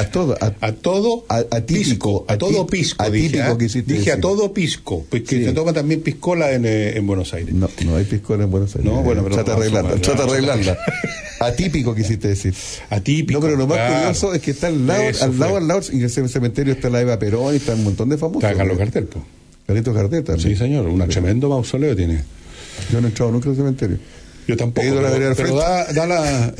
Atípico. A todo pisco, atípico que hiciste. Dije a todo pisco, porque se toma también piscola en Buenos Aires. No hay piscola en Buenos Aires. No, bueno, pero... Trata de arreglarla. Atípico quisiste decir. Atípico. No, pero lo más curioso es que está al lado, y en ese cementerio está la Eva Perón y está un montón de famosos. Está Carlos Gardel, pues. Carlitos Gardel también. Sí, señor, un tremendo mausoleo tiene. Yo no he entrado nunca al cementerio. Yo tampoco. Pero da la...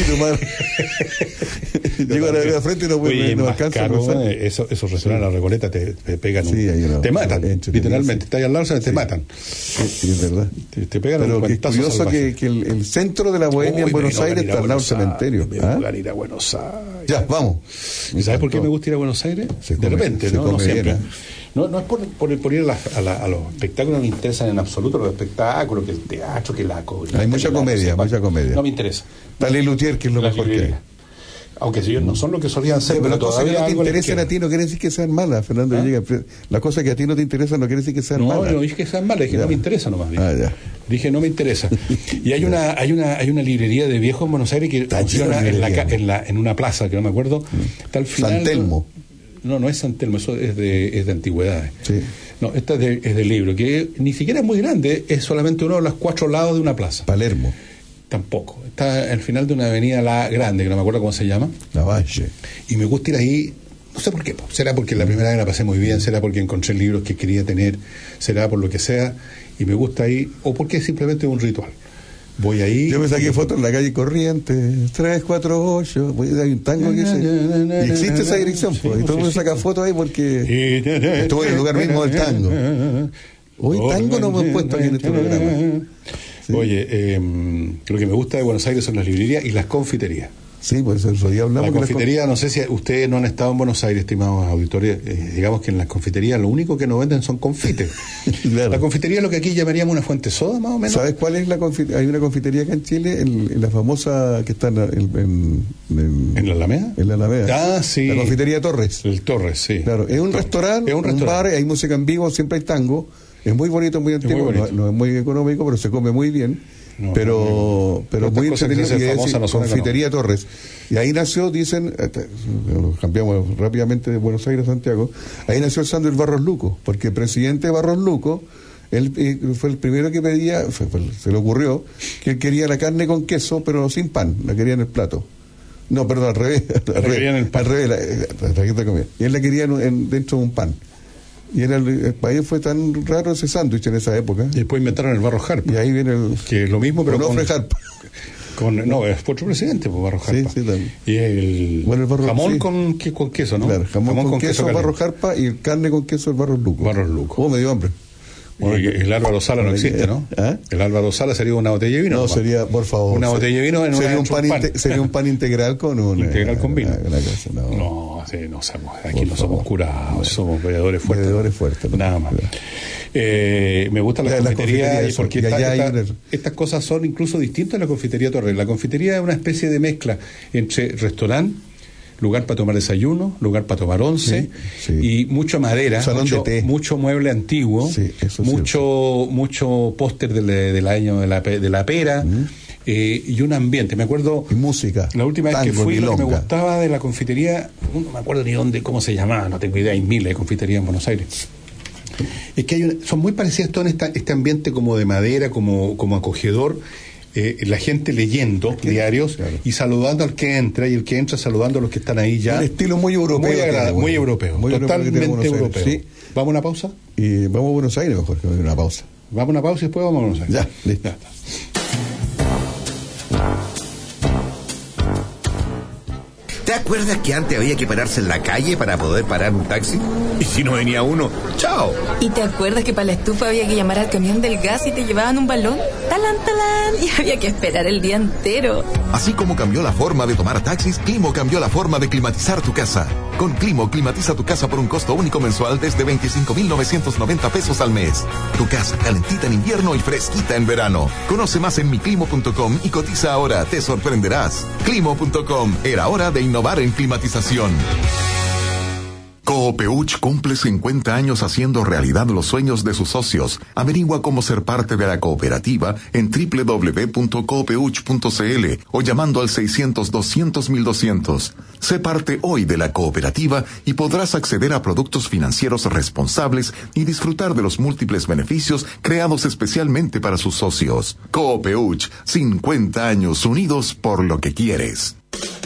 Llego a la vereda al frente y no alcanzo a cruzar. Esos restaurantes, la Recoleta, te pegan te matan, literalmente. Estás al lado, te matan. Sí, es verdad. Te pegan. Pero que es curioso que el centro de la bohemia en Buenos Aires está al lado del cementerio. Me ir a Buenos Aires. Ya, vamos. ¿Y sabes por qué me gusta ir a Buenos Aires? De repente, no siempre. No es por ir a los espectáculos, no me interesan en absoluto los espectáculos, que el teatro, que la hay mucha comedia. No me interesa. Dale Luthier, que es lo mejor que hay. Aunque ellos no son lo que solían ser, pero las cosas que todavía no te algo les interesan queda. a ti no quiere decir que sean malas, Fernando Villegas. Las cosas que a ti no te interesan no quiere decir que sean malas. No dije que sean malas, dije no me interesa nomás. Ya. Dije no me interesa. Y hay una librería de viejos en Buenos Aires que funciona en una plaza que no me acuerdo. Está al final. San Telmo. No es San Telmo, eso es de antigüedades. Sí. No, esta es de libro, que ni siquiera es muy grande, es solamente uno de los 4 lados de una plaza. Palermo. Tampoco. Está al final de una avenida grande, que no me acuerdo cómo se llama. La Valle. Y me gusta ir ahí, no sé por qué. Será porque la primera vez la pasé muy bien, será porque encontré libros que quería tener, será por lo que sea, y me gusta ir, o porque es simplemente un ritual. Voy ahí. Yo me saqué fotos en la calle Corrientes, 348, hay un tango que dice. Y existe esa dirección, pues, y todo el mundo saca fotos ahí porque estuve en el lugar mismo del tango. Hoy tango no me he puesto aquí en este programa. Sí. Oye, lo que me gusta de Buenos Aires son las librerías y las confiterías. Sí, por eso hoy hablamos. La confitería, no sé si ustedes no han estado en Buenos Aires, estimados auditores, digamos que en las confiterías lo único que nos venden son confites. Claro. La confitería es lo que aquí llamaríamos una fuente soda, más o menos. ¿Sabes cuál es la confitería? Hay una confitería acá en Chile, en la famosa que está en la Alameda. En la Alameda. Ah, sí. La confitería Torres. El Torres, sí. Claro, es un restaurante, un bar, hay música en vivo, siempre hay tango. Es muy bonito, muy antiguo, no es muy económico, pero se come muy bien. Pero muy entretenido, confitería Torres. Y ahí nació, dicen, cambiamos rápidamente de Buenos Aires a Santiago, ahí nació el sándwich Barros Luco, porque el presidente Barros Luco, él fue el primero que pedía, se le ocurrió, que él quería la carne con queso, pero sin pan, la quería en el plato. No, perdón, al revés. Al revés, la comida. Y él la quería dentro de un pan. Y para ellos fue tan raro ese sándwich en esa época. Y después inventaron el Barros Harpa. Y ahí viene que es lo mismo, pero con Harpa. No, es otro presidente, pues Barros Harpa. Sí, también. Y el jamón sí. con queso, ¿no? Claro, jamón con queso Barros Harpa y carne con queso el Barros Luco. Barros Luco. Oh, me dio hambre. El Álvaro Sala no existe, ¿no? ¿Ah? El Álvaro Sala sería una botella de vino. No, sería, por favor. Una botella de vino sería un pan integral con un. Integral con vino. No, aquí no somos curados, somos bebedores fuertes. Bebedores fuertes. Nada más. Me gustan las confiterías porque estas cosas son incluso distintas a la confitería Torres. La confitería es una especie de mezcla entre restaurante, lugar para tomar desayuno, lugar para tomar once, y mucha madera, mucho mueble antiguo, mucho póster del año de la pera, y un ambiente. Me acuerdo, y música, la última vez que fui, lo que me gustaba de la confitería, no me acuerdo ni cómo se llamaba, no tengo idea, hay miles de confiterías en Buenos Aires. Es que son muy parecidas todo en este ambiente como de madera, como acogedor. La gente leyendo diarios y saludando al que entra, y el que entra saludando a los que están ahí ya. Un estilo muy europeo. Muy europeo, totalmente europeo. Sí. ¿Vamos a una pausa? Y vamos a Buenos Aires mejor que una pausa. Vamos a una pausa y después vamos a Buenos Aires. Ya, listo. Ya está. ¿Te acuerdas que antes había que pararse en la calle para poder parar un taxi? Y si no venía uno, ¡chao! ¿Y te acuerdas que para la estufa había que llamar al camión del gas y te llevaban un balón? ¡Talán, talán! Y había que esperar el día entero. Así como cambió la forma de tomar taxis, Climo cambió la forma de climatizar tu casa. Con Climo, climatiza tu casa por un costo único mensual desde 25,990 pesos al mes. Tu casa calentita en invierno y fresquita en verano. Conoce más en miclimo.com y cotiza ahora, te sorprenderás. Climo.com, era hora de innovar en climatización. Coopeuch cumple 50 años haciendo realidad los sueños de sus socios. Averigua cómo ser parte de la cooperativa en www.coopeuch.cl o llamando al 600-200-1200. Sé parte hoy de la cooperativa y podrás acceder a productos financieros responsables y disfrutar de los múltiples beneficios creados especialmente para sus socios. Coopeuch, 50 años unidos por lo que quieres.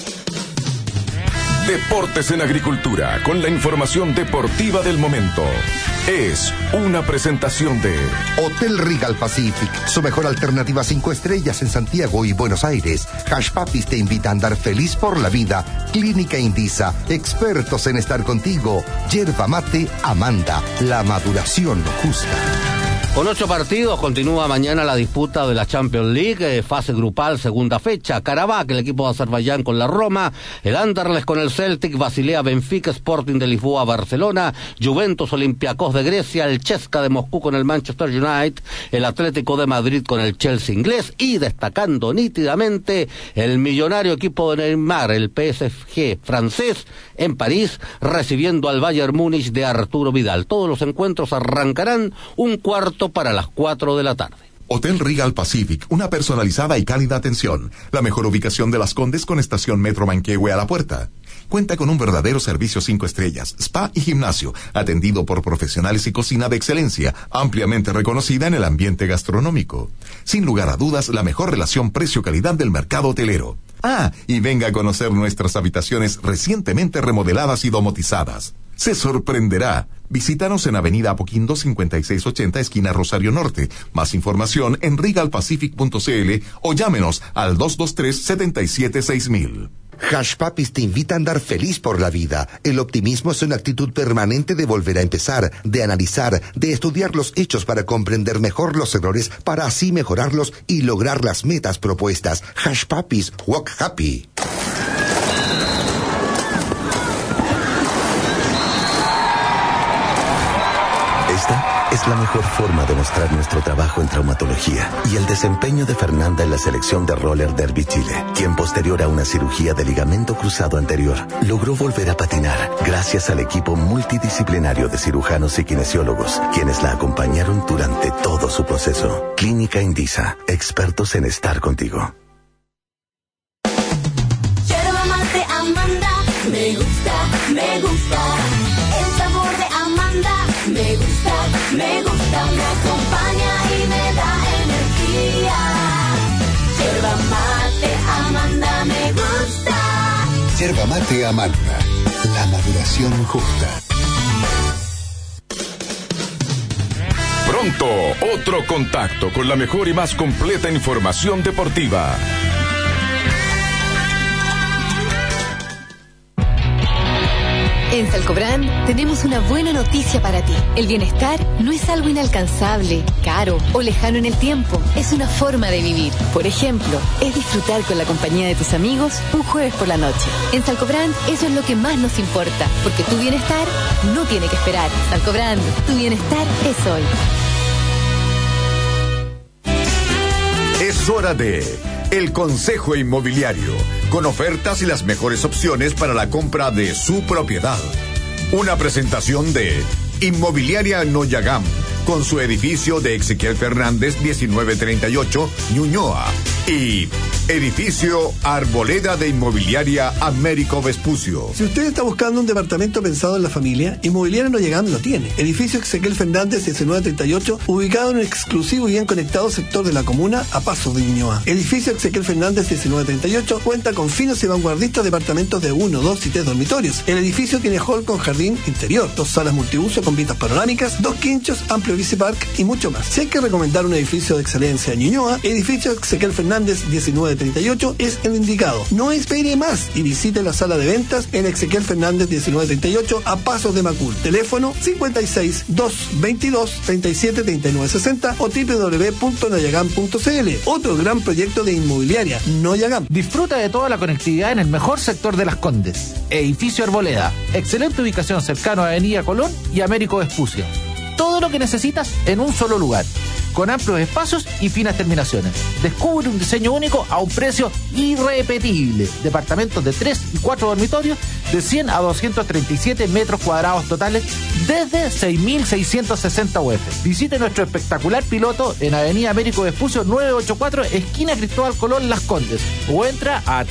Deportes en Agricultura, con la información deportiva del momento. Es una presentación de Hotel Regal Pacific, su mejor alternativa 5 estrellas en Santiago y Buenos Aires. Hash Papis te invita a andar feliz por la vida. Clínica Indisa, expertos en estar contigo. Yerba Mate Amanda, la maduración justa. Con 8 partidos continúa mañana la disputa de la Champions League, fase grupal, segunda fecha. Karabakh, el equipo de Azerbaiyán con la Roma, el Anderlecht con el Celtic, Basilea, Benfica, Sporting de Lisboa, Barcelona, Juventus, Olympiacos de Grecia, el Chesca de Moscú con el Manchester United, el Atlético de Madrid con el Chelsea inglés y destacando nítidamente el millonario equipo de Neymar, el PSG francés, en París, recibiendo al Bayern Múnich de Arturo Vidal. Todos los encuentros arrancarán 1:15 para las 4 de la tarde. Hotel Regal Pacific, una personalizada y cálida atención. La mejor ubicación de Las Condes con estación Metro Manquehue a la puerta. Cuenta con un verdadero servicio 5 estrellas, spa y gimnasio, atendido por profesionales y cocina de excelencia, ampliamente reconocida en el ambiente gastronómico. Sin lugar a dudas, la mejor relación precio-calidad del mercado hotelero. Ah, y venga a conocer nuestras habitaciones recientemente remodeladas y domotizadas. Se sorprenderá. Visítanos en Avenida Apoquindo 5680, esquina Rosario Norte. Más información en regalpacific.cl o llámenos al 223-776000. Hush Puppies te invita a andar feliz por la vida. El optimismo es una actitud permanente de volver a empezar, de analizar, de estudiar los hechos para comprender mejor los errores, para así mejorarlos y lograr las metas propuestas. Hush Puppies, walk happy. Esta es la mejor forma de mostrar nuestro trabajo en traumatología y el desempeño de Fernanda en la selección de Roller Derby Chile, quien posterior a una cirugía de ligamento cruzado anterior, logró volver a patinar gracias al equipo multidisciplinario de cirujanos y kinesiólogos, quienes la acompañaron durante todo su proceso. Clínica Indisa, expertos en estar contigo. Yerba mate Amanda, me gusta, me gusta. El sabor de Amanda, me gusta, me acompaña y me da energía. Yerba mate Amanda, me gusta. Yerba mate Amanda, la maduración justa. Pronto, otro contacto con la mejor y más completa información deportiva. En Salcobrand tenemos una buena noticia para ti. El bienestar no es algo inalcanzable, caro o lejano en el tiempo. Es una forma de vivir. Por ejemplo, es disfrutar con la compañía de tus amigos un jueves por la noche. En Salcobrand eso es lo que más nos importa, porque tu bienestar no tiene que esperar. Salcobrand, tu bienestar es hoy. Es hora de El Consejo Inmobiliario, con ofertas y las mejores opciones para la compra de su propiedad. Una presentación de Inmobiliaria Noyagam, con su edificio de Ezequiel Fernández 1938, Ñuñoa, y edificio Arboleda de Inmobiliaria Américo Vespucio. Si usted está buscando un departamento pensado en la familia, Inmobiliaria Noyagam lo tiene. Edificio Ezequiel Fernández 1938, ubicado en un exclusivo y bien conectado sector de la comuna, a pasos de Ñuñoa. Edificio Ezequiel Fernández 1938 cuenta con finos y vanguardistas departamentos de 1, 2 y 3 dormitorios. El edificio tiene hall con jardín interior, 2 salas multiuso con vistas panorámicas, 2 quinchos, amplio bicipark y mucho más. Si hay que recomendar un edificio de excelencia en Ñuñoa, edificio Ezequiel Fernández 1938 es el indicado. No espere más y visite la sala de ventas en Ezequiel Fernández 1938 a pasos de Macul. Teléfono 56 222 37 39 60 o www.noyagam.cl. Otro gran proyecto de inmobiliaria, Noyagam. Disfruta de toda la conectividad en el mejor sector de Las Condes. Edificio Arboleda. Excelente ubicación cercano a Avenida Colón y Américo Vespucio. Todo lo que necesitas en un solo lugar, con amplios espacios y finas terminaciones. Descubre un diseño único a un precio irrepetible. Departamentos de 3 y 4 dormitorios de 100 a 237 metros cuadrados totales desde 6.660 UF. Visite nuestro espectacular piloto en Avenida Américo Vespucio 984, esquina Cristóbal Colón, Las Condes, o entra a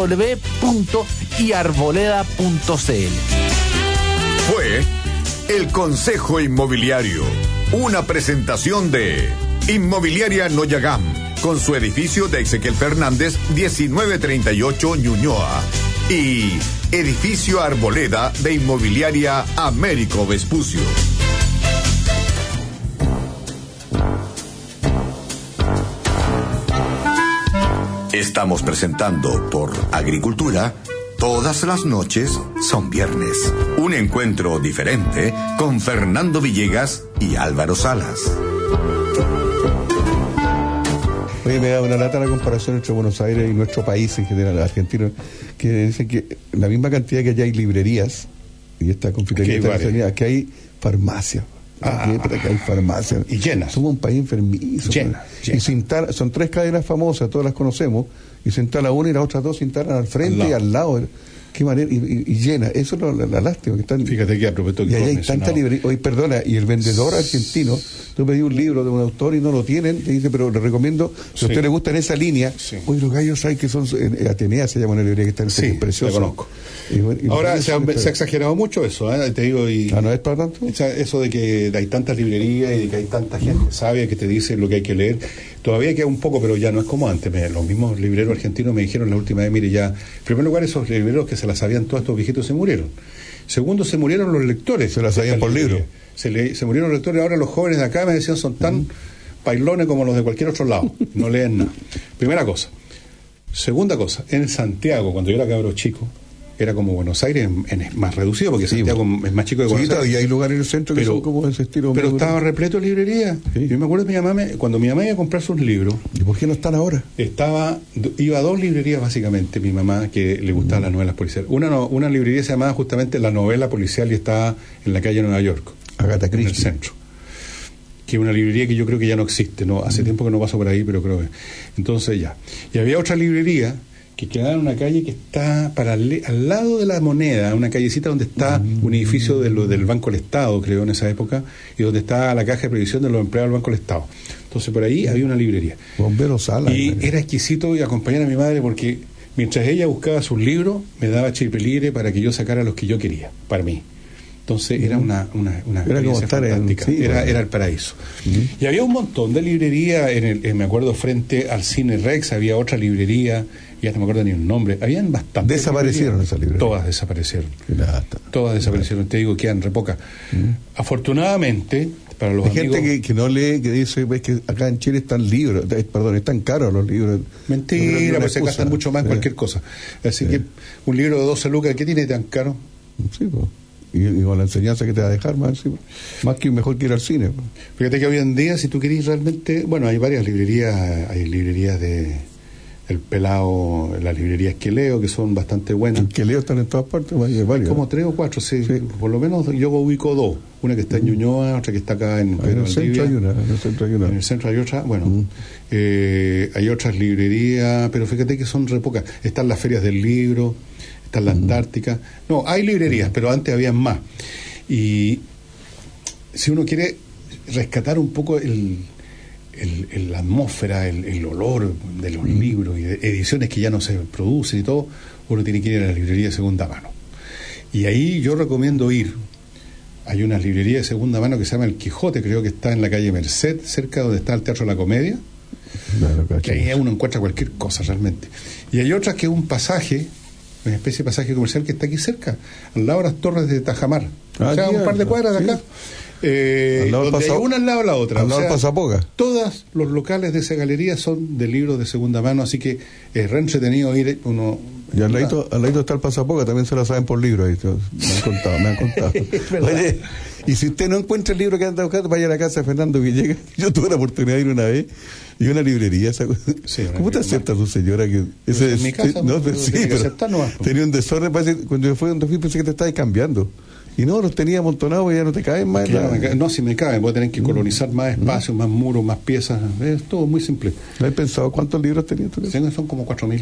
www.iarboleda.cl. Fue El Consejo Inmobiliario, una presentación de Inmobiliaria Noyagam, con su edificio de Ezequiel Fernández 1938 Ñuñoa, y edificio Arboleda de Inmobiliaria Américo Vespucio. Estamos presentando por Agricultura. Todas las noches son viernes. Un encuentro diferente con Fernando Villegas y Álvaro Salas. Oye, me da una lata la comparación entre Buenos Aires y nuestro país en general, argentino, que dicen que la misma cantidad que allá hay librerías, y esta confitería internacional, que hay farmacias. Que hay farmacias. Y llenas. Somos un país enfermizo. Llena. Y son 3 cadenas famosas, todas las conocemos, y se instala una y las otras 2 se instalan al frente y al lado. Qué manera, y llena. Eso es la lástima. Que están, fíjate que a propósito que y allá hay tanta librería. Oye, perdona, y el vendedor argentino, tú pedís un libro de un autor y no lo tienen, te dice, pero le recomiendo, si a usted le gusta en esa línea, oye, los gallos hay que son, Atenea se llama una librería que está en precioso. La conozco. Ahora se ha exagerado mucho eso, te digo, ¿no es para tanto? Eso de que hay tantas librerías y de que hay tanta gente sabia que te dice lo que hay que leer. Todavía queda un poco, pero ya no es como antes. Los mismos libreros argentinos me dijeron la última vez, mire, ya, en primer lugar, esos libreros que se las sabían todos estos viejitos se murieron. Segundo, se murieron los lectores. Se las sabían por libro. Se murieron los lectores. Ahora los jóvenes de acá me decían son tan bailones como los de cualquier otro lado. No leen nada. Primera cosa. Segunda cosa, en Santiago, cuando yo era cabro chico, era como Buenos Aires, más reducido, porque Santiago es más chico que Buenos Aires. Y hay lugares en el centro que son como de ese estilo. Pero estaba repleto de librerías. Yo me acuerdo de mi mamá, cuando mi mamá iba a comprar sus libros. ¿Y por qué no están ahora? Iba a 2 librerías, básicamente, mi mamá, que le gustaban las novelas policiales. Una librería se llamaba justamente La Novela Policial y estaba en la calle Nueva York. Agatha Christie. En el centro. Que es una librería que yo creo que ya no existe. Hace tiempo que no paso por ahí, pero creo que... Entonces ya. Y había otra librería que quedaba en una calle que está al lado de la Moneda, una callecita donde está un edificio del Banco del Estado, creo, en esa época, y donde está la caja de previsión de los empleados del Banco del Estado. Entonces por ahí había una librería. Bombero Sala. Y era exquisito y acompañar a mi madre porque mientras ella buscaba sus libros, me daba chip libre para que yo sacara los que yo quería, para mí. Entonces era una era como estar fantástica. Era el paraíso. Y había un montón de librerías, me acuerdo, frente al Cine Rex, había otra librería, ya no me acuerdo ni el nombre, habían bastantes. Desaparecieron esas librerías. Todas desaparecieron. Todas desaparecieron, te digo, quedan re pocas. Afortunadamente, para los hay amigos... gente que no lee, que dice, ves que acá en Chile están libros, están caros los libros. Mentira, pues se gastan mucho más en cualquier cosa. Así que un libro de 12 lucas, ¿qué tiene tan caro? Sí, pues. Y con la enseñanza que te va a dejar más que mejor que ir al cine. Fíjate que hoy en día, si tú querés realmente, hay varias librerías, hay librerías de El Pelao, las librerías que leo, que son bastante buenas. Que leo están en todas partes, hay varias. Como 3 o 4, sí. Por lo menos yo ubico 2. Una que está en Ñuñoa, otra que está acá en el centro hay una. En el centro hay otra, hay otras librerías, pero fíjate que son re pocas. Están las ferias del libro, está la Antártica. No, hay librerías, pero antes había más. Y si uno quiere rescatar un poco la atmósfera, el olor de los libros y de ediciones que ya no se producen y todo, uno tiene que ir a la librería de segunda mano. Y ahí yo recomiendo ir. Hay una librería de segunda mano que se llama El Quijote, creo que está en la calle Merced, cerca donde está el Teatro de la Comedia. Que ahí uno encuentra cualquier cosa realmente. Y hay otras que es un pasaje, una especie de pasaje comercial que está aquí cerca, al lado de las torres de Tajamar, o sea, un par de cuadras de acá, donde hay una al lado de la otra, al lado del Pasapoca. Todos los locales de esa galería son de libros de segunda mano, así que es re entretenido ir uno. Y al ladito está el Pasapoca, también se la saben por libro, ahí me han contado. Oye, y si usted no encuentra el libro que anda buscando, vaya a la casa de Fernando Villegas. Yo tuve la oportunidad de ir una vez y una librería. ¿Cómo te acepta tu señora? Que ese en mi casa tenía un desorden. Cuando yo fui pensé que te estabas cambiando. Y no, los tenía amontonados y ya no te caen más. No, si me caben, voy a tener que colonizar más espacios, más muros, más piezas. Es todo muy simple. ¿No has pensado cuántos libros tenías tú? Son como 4.000.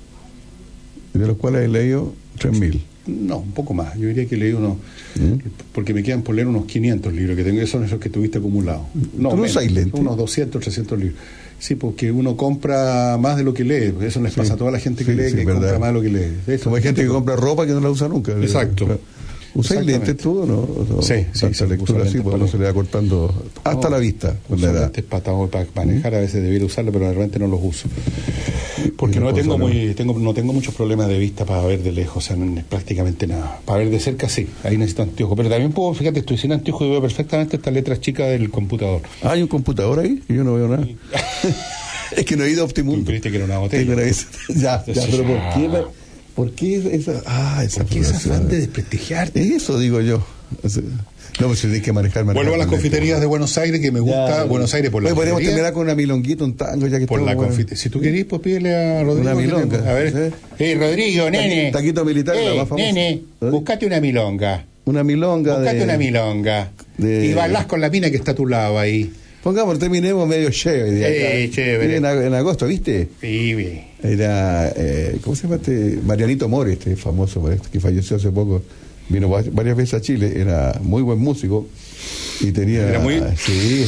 ¿De los cuales he leído 3.000? No, un poco más. Yo diría que leí unos... Porque me quedan por leer unos 500 libros que tengo. Esos son esos que tuviste acumulados. No, unos 200, 300 libros. Sí, porque uno compra más de lo que lee. Eso les pasa a toda la gente que lee, que compra más de lo que lee. Como hay gente que compra ropa que no la usa nunca. Exacto. ¿Usáis lentes tú o no? Sí. Tanta lectura así, porque no se le va cortando hasta la vista. Lentes para manejar, a veces debiera usarlo, pero de repente no los uso. Porque no tengo muchos problemas de vista para ver de lejos, o sea, no, prácticamente nada. Para ver de cerca sí, ahí necesito anteojos. Pero también puedo, fíjate, estoy sin anteojos y veo perfectamente estas letras chicas del computador. ¿Hay un computador ahí? Y yo no veo nada. Es que no he ido a Optimundo. Tú creíste que era una botella. Ya, pero ¿por qué esa? ¿Por qué esa afán de desprestigiarte? Eso digo yo. No, pues si tienes que manejar. Vuelvo a las confiterías de Buenos Aires, que me gusta Buenos Aires por la podríamos confitería. terminar con una milonguita, un tango, ya que Por la confitería. Si tú querís, pues pídele a Rodrigo. Una milonga. A ver. Rodrigo, nene. Taquito militar, la más famosa. Nene, buscate una milonga. Una milonga. Buscate una milonga. Y bailás con la mina que está a tu lado ahí. Pongamos, terminemos medio chévere. Chévere. En agosto, ¿viste? Sí, bien. Era, ¿cómo se llama este? Marianito More, este famoso, que falleció hace poco. Vino varias veces a Chile, era muy buen músico y tenía... Era muy... Sí.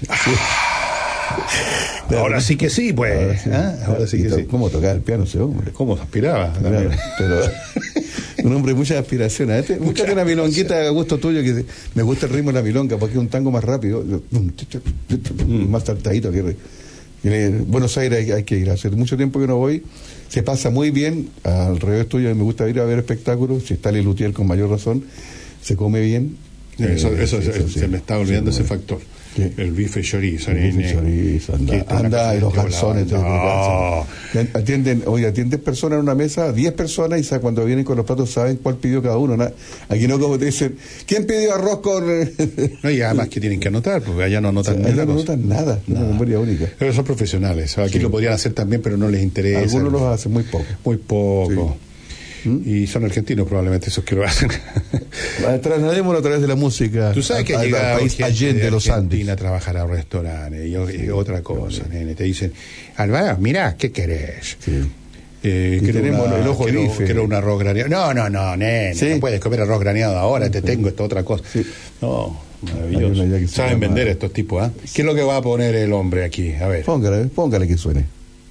Ahora sí que sí, pues. Ahora sí que sí. ¿Cómo tocaba el piano ese hombre? ¿Cómo aspiraba? Pero un hombre de muchas aspiraciones. Búscate una milonguita a gusto tuyo, que me gusta el ritmo de la milonga, porque es un tango más rápido, más saltadito. Buenos Aires hay que ir. Hace mucho tiempo que no voy. Se pasa muy bien. Al revés tuyo, me gusta ir a ver espectáculos. Si está Lelutier, con mayor razón, se come bien. Eso se me está olvidando ese factor. ¿Qué? El bife chorizo. Anda y los garzones. Atienden personas en una mesa, 10 personas, y cuando vienen con los platos saben cuál pidió cada uno. Aquí no, como te dicen, ¿quién pidió arroz con...? No, y además que tienen que anotar, porque allá no anotan nada. Allá no anotan nada, una memoria única. Pero son profesionales. Aquí lo podrían hacer también, pero no les interesa. Algunos los hacen muy poco. Muy poco. Y son argentinos probablemente esos que lo hacen. Trasladémoslo a través de la música. Tú sabes que llega al país Allende de los Andes a trabajar a restaurantes y otra cosa, nene. Te dicen, Alvaro, mirá, ¿qué querés? Tenemos el ojo bife. Quiero un arroz graneado. No, nene, no puedes comer arroz graneado ahora, te tengo esta otra cosa. No, maravilloso. Saben vender estos tipos, ¿ah? ¿Qué es lo que va a poner el hombre aquí? A ver. Póngale que suene.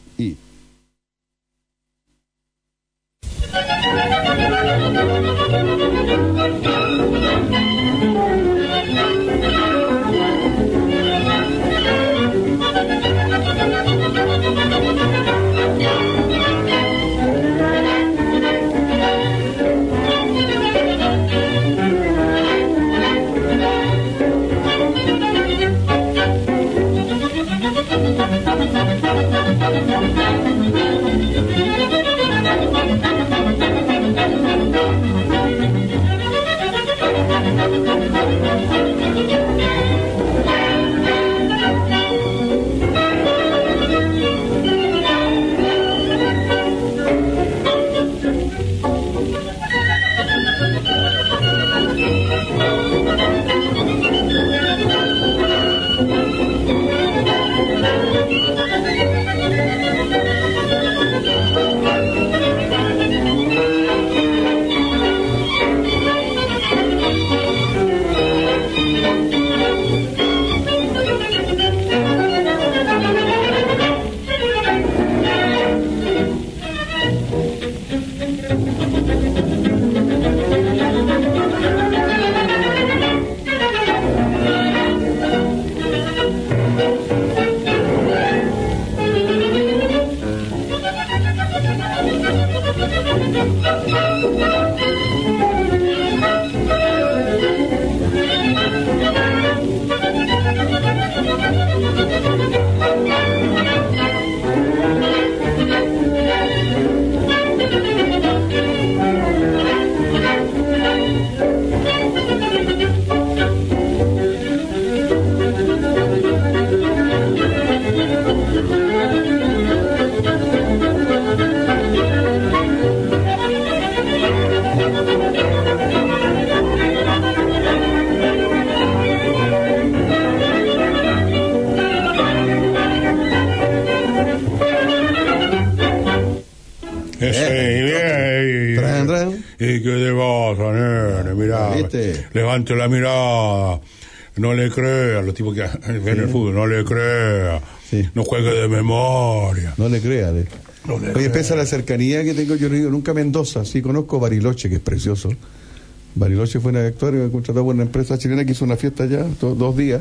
¿Y qué te pasa, nene? Mirá, levante la mirada. No le crea, los tipos que ven el fútbol, no le crea. No juegue de memoria. No le crea. Oye, pese a la cercanía que tengo, yo no he ido nunca a Mendoza. Sí, conozco Bariloche, que es precioso. Bariloche fue un actor contratado por una empresa chilena que hizo una fiesta allá, 2 días.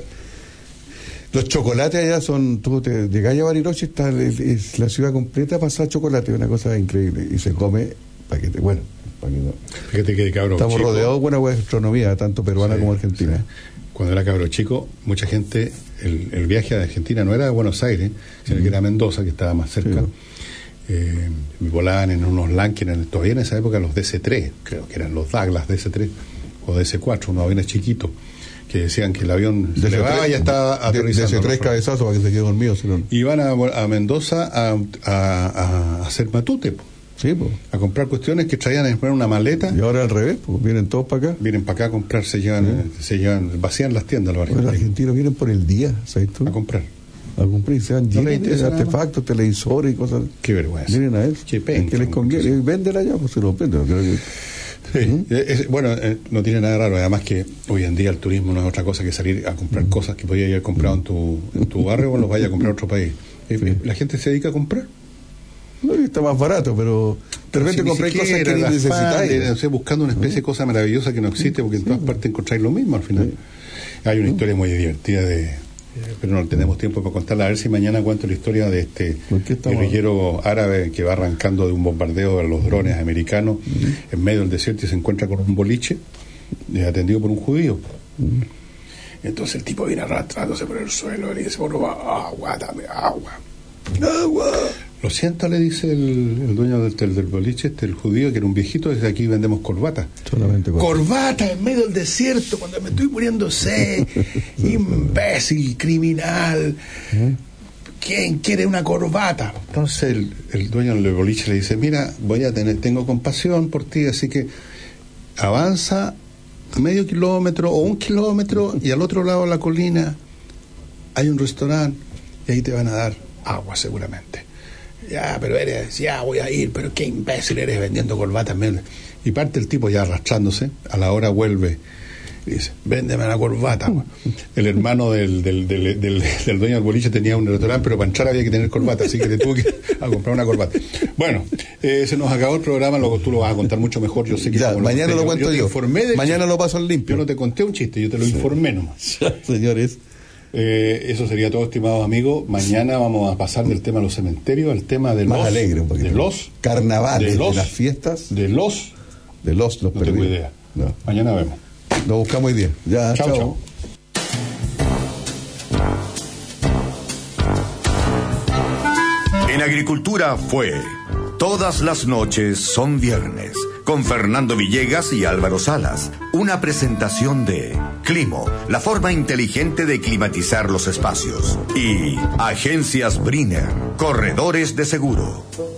Los chocolates allá son, tú te llegas a Bariloche, es la ciudad completa pasada chocolate, una cosa increíble. Y se come paquete, bueno. Fíjate que cabrón estamos chico, rodeados de buena gastronomía, tanto peruana como argentina. Sí. Cuando era cabro chico, mucha gente, el viaje a Argentina no era de Buenos Aires, sino que era Mendoza, que estaba más cerca. Volaban en unos Lankin, todavía en esa época los DC-3, creo que eran los Douglas DC-3 o DC-4, unos aviones chiquitos. que decían que el avión se elevaba y ya estaba aterrizando. De 3 cabezazos para que se quede dormido. Y van a Mendoza a hacer matute, po. Sí, po. A comprar cuestiones que traían en una maleta. Y ahora al revés, pues vienen todos para acá. Vienen para acá a comprar, se llevan, vacían las tiendas los argentinos. Los argentinos vienen por el día, ¿sabes tú? A comprar Y se van llenos de artefactos, televisores y cosas. Qué vergüenza. Miren a él. Qué pena. Que les conviene. Y venden allá, pues se los venden. Creo que... Sí, no tiene nada raro. Además que hoy en día el turismo no es otra cosa que salir a comprar cosas que podías haber comprado en tu barrio o los vayas a comprar a otro país. La gente se dedica a comprar. No, está más barato, pero de repente compráis cosas que ni necesitáis. No sé, buscando una especie de cosa maravillosa que no existe, porque en todas partes encontráis lo mismo al final. Hay una historia muy divertida pero no tenemos tiempo para contarla. A ver si mañana cuento la historia de este guerrillero árabe que va arrancando de un bombardeo de los drones americanos en medio del desierto y se encuentra con un boliche atendido por un judío. Entonces el tipo viene arrastrándose por el suelo y le dice: bueno, agua, dame agua. Lo siento, le dice el dueño del boliche, el judío, que era un viejito, desde aquí vendemos corbatas. Solamente corbatas en medio del desierto, cuando me estoy muriendo de sed. Imbécil, criminal. ¿Quién quiere una corbata? Entonces el dueño del boliche le dice: mira, tengo compasión por ti, así que avanza medio kilómetro o 1 kilómetro y al otro lado de la colina hay un restaurante y ahí te van a dar agua seguramente. Voy a ir, pero qué imbécil eres vendiendo corbatas. Y parte el tipo ya arrastrándose, a la hora vuelve y dice: véndeme la corbata. El hermano del dueño del boliche tenía un restaurante, pero para entrar había que tener corbata, así que le tuvo que a comprar una corbata. Bueno, se nos acabó el programa, luego tú lo vas a contar mucho mejor. Yo sé que mañana lo cuento yo. Mañana lo paso al limpio. Yo no te conté un chiste, yo te lo informé nomás. Señores. Eso sería todo, estimados amigos. Mañana vamos a pasar del tema de los cementerios al tema de más alegre un poquito. De los carnavales, de las fiestas, de los no tengo idea. No. Mañana vemos. Lo buscamos hoy día. Ya, chao. En Agricultura fue Todas las noches son viernes, con Fernando Villegas y Álvaro Salas. Una presentación de Climo, la forma inteligente de climatizar los espacios. Y Agencias Briner, corredores de seguro.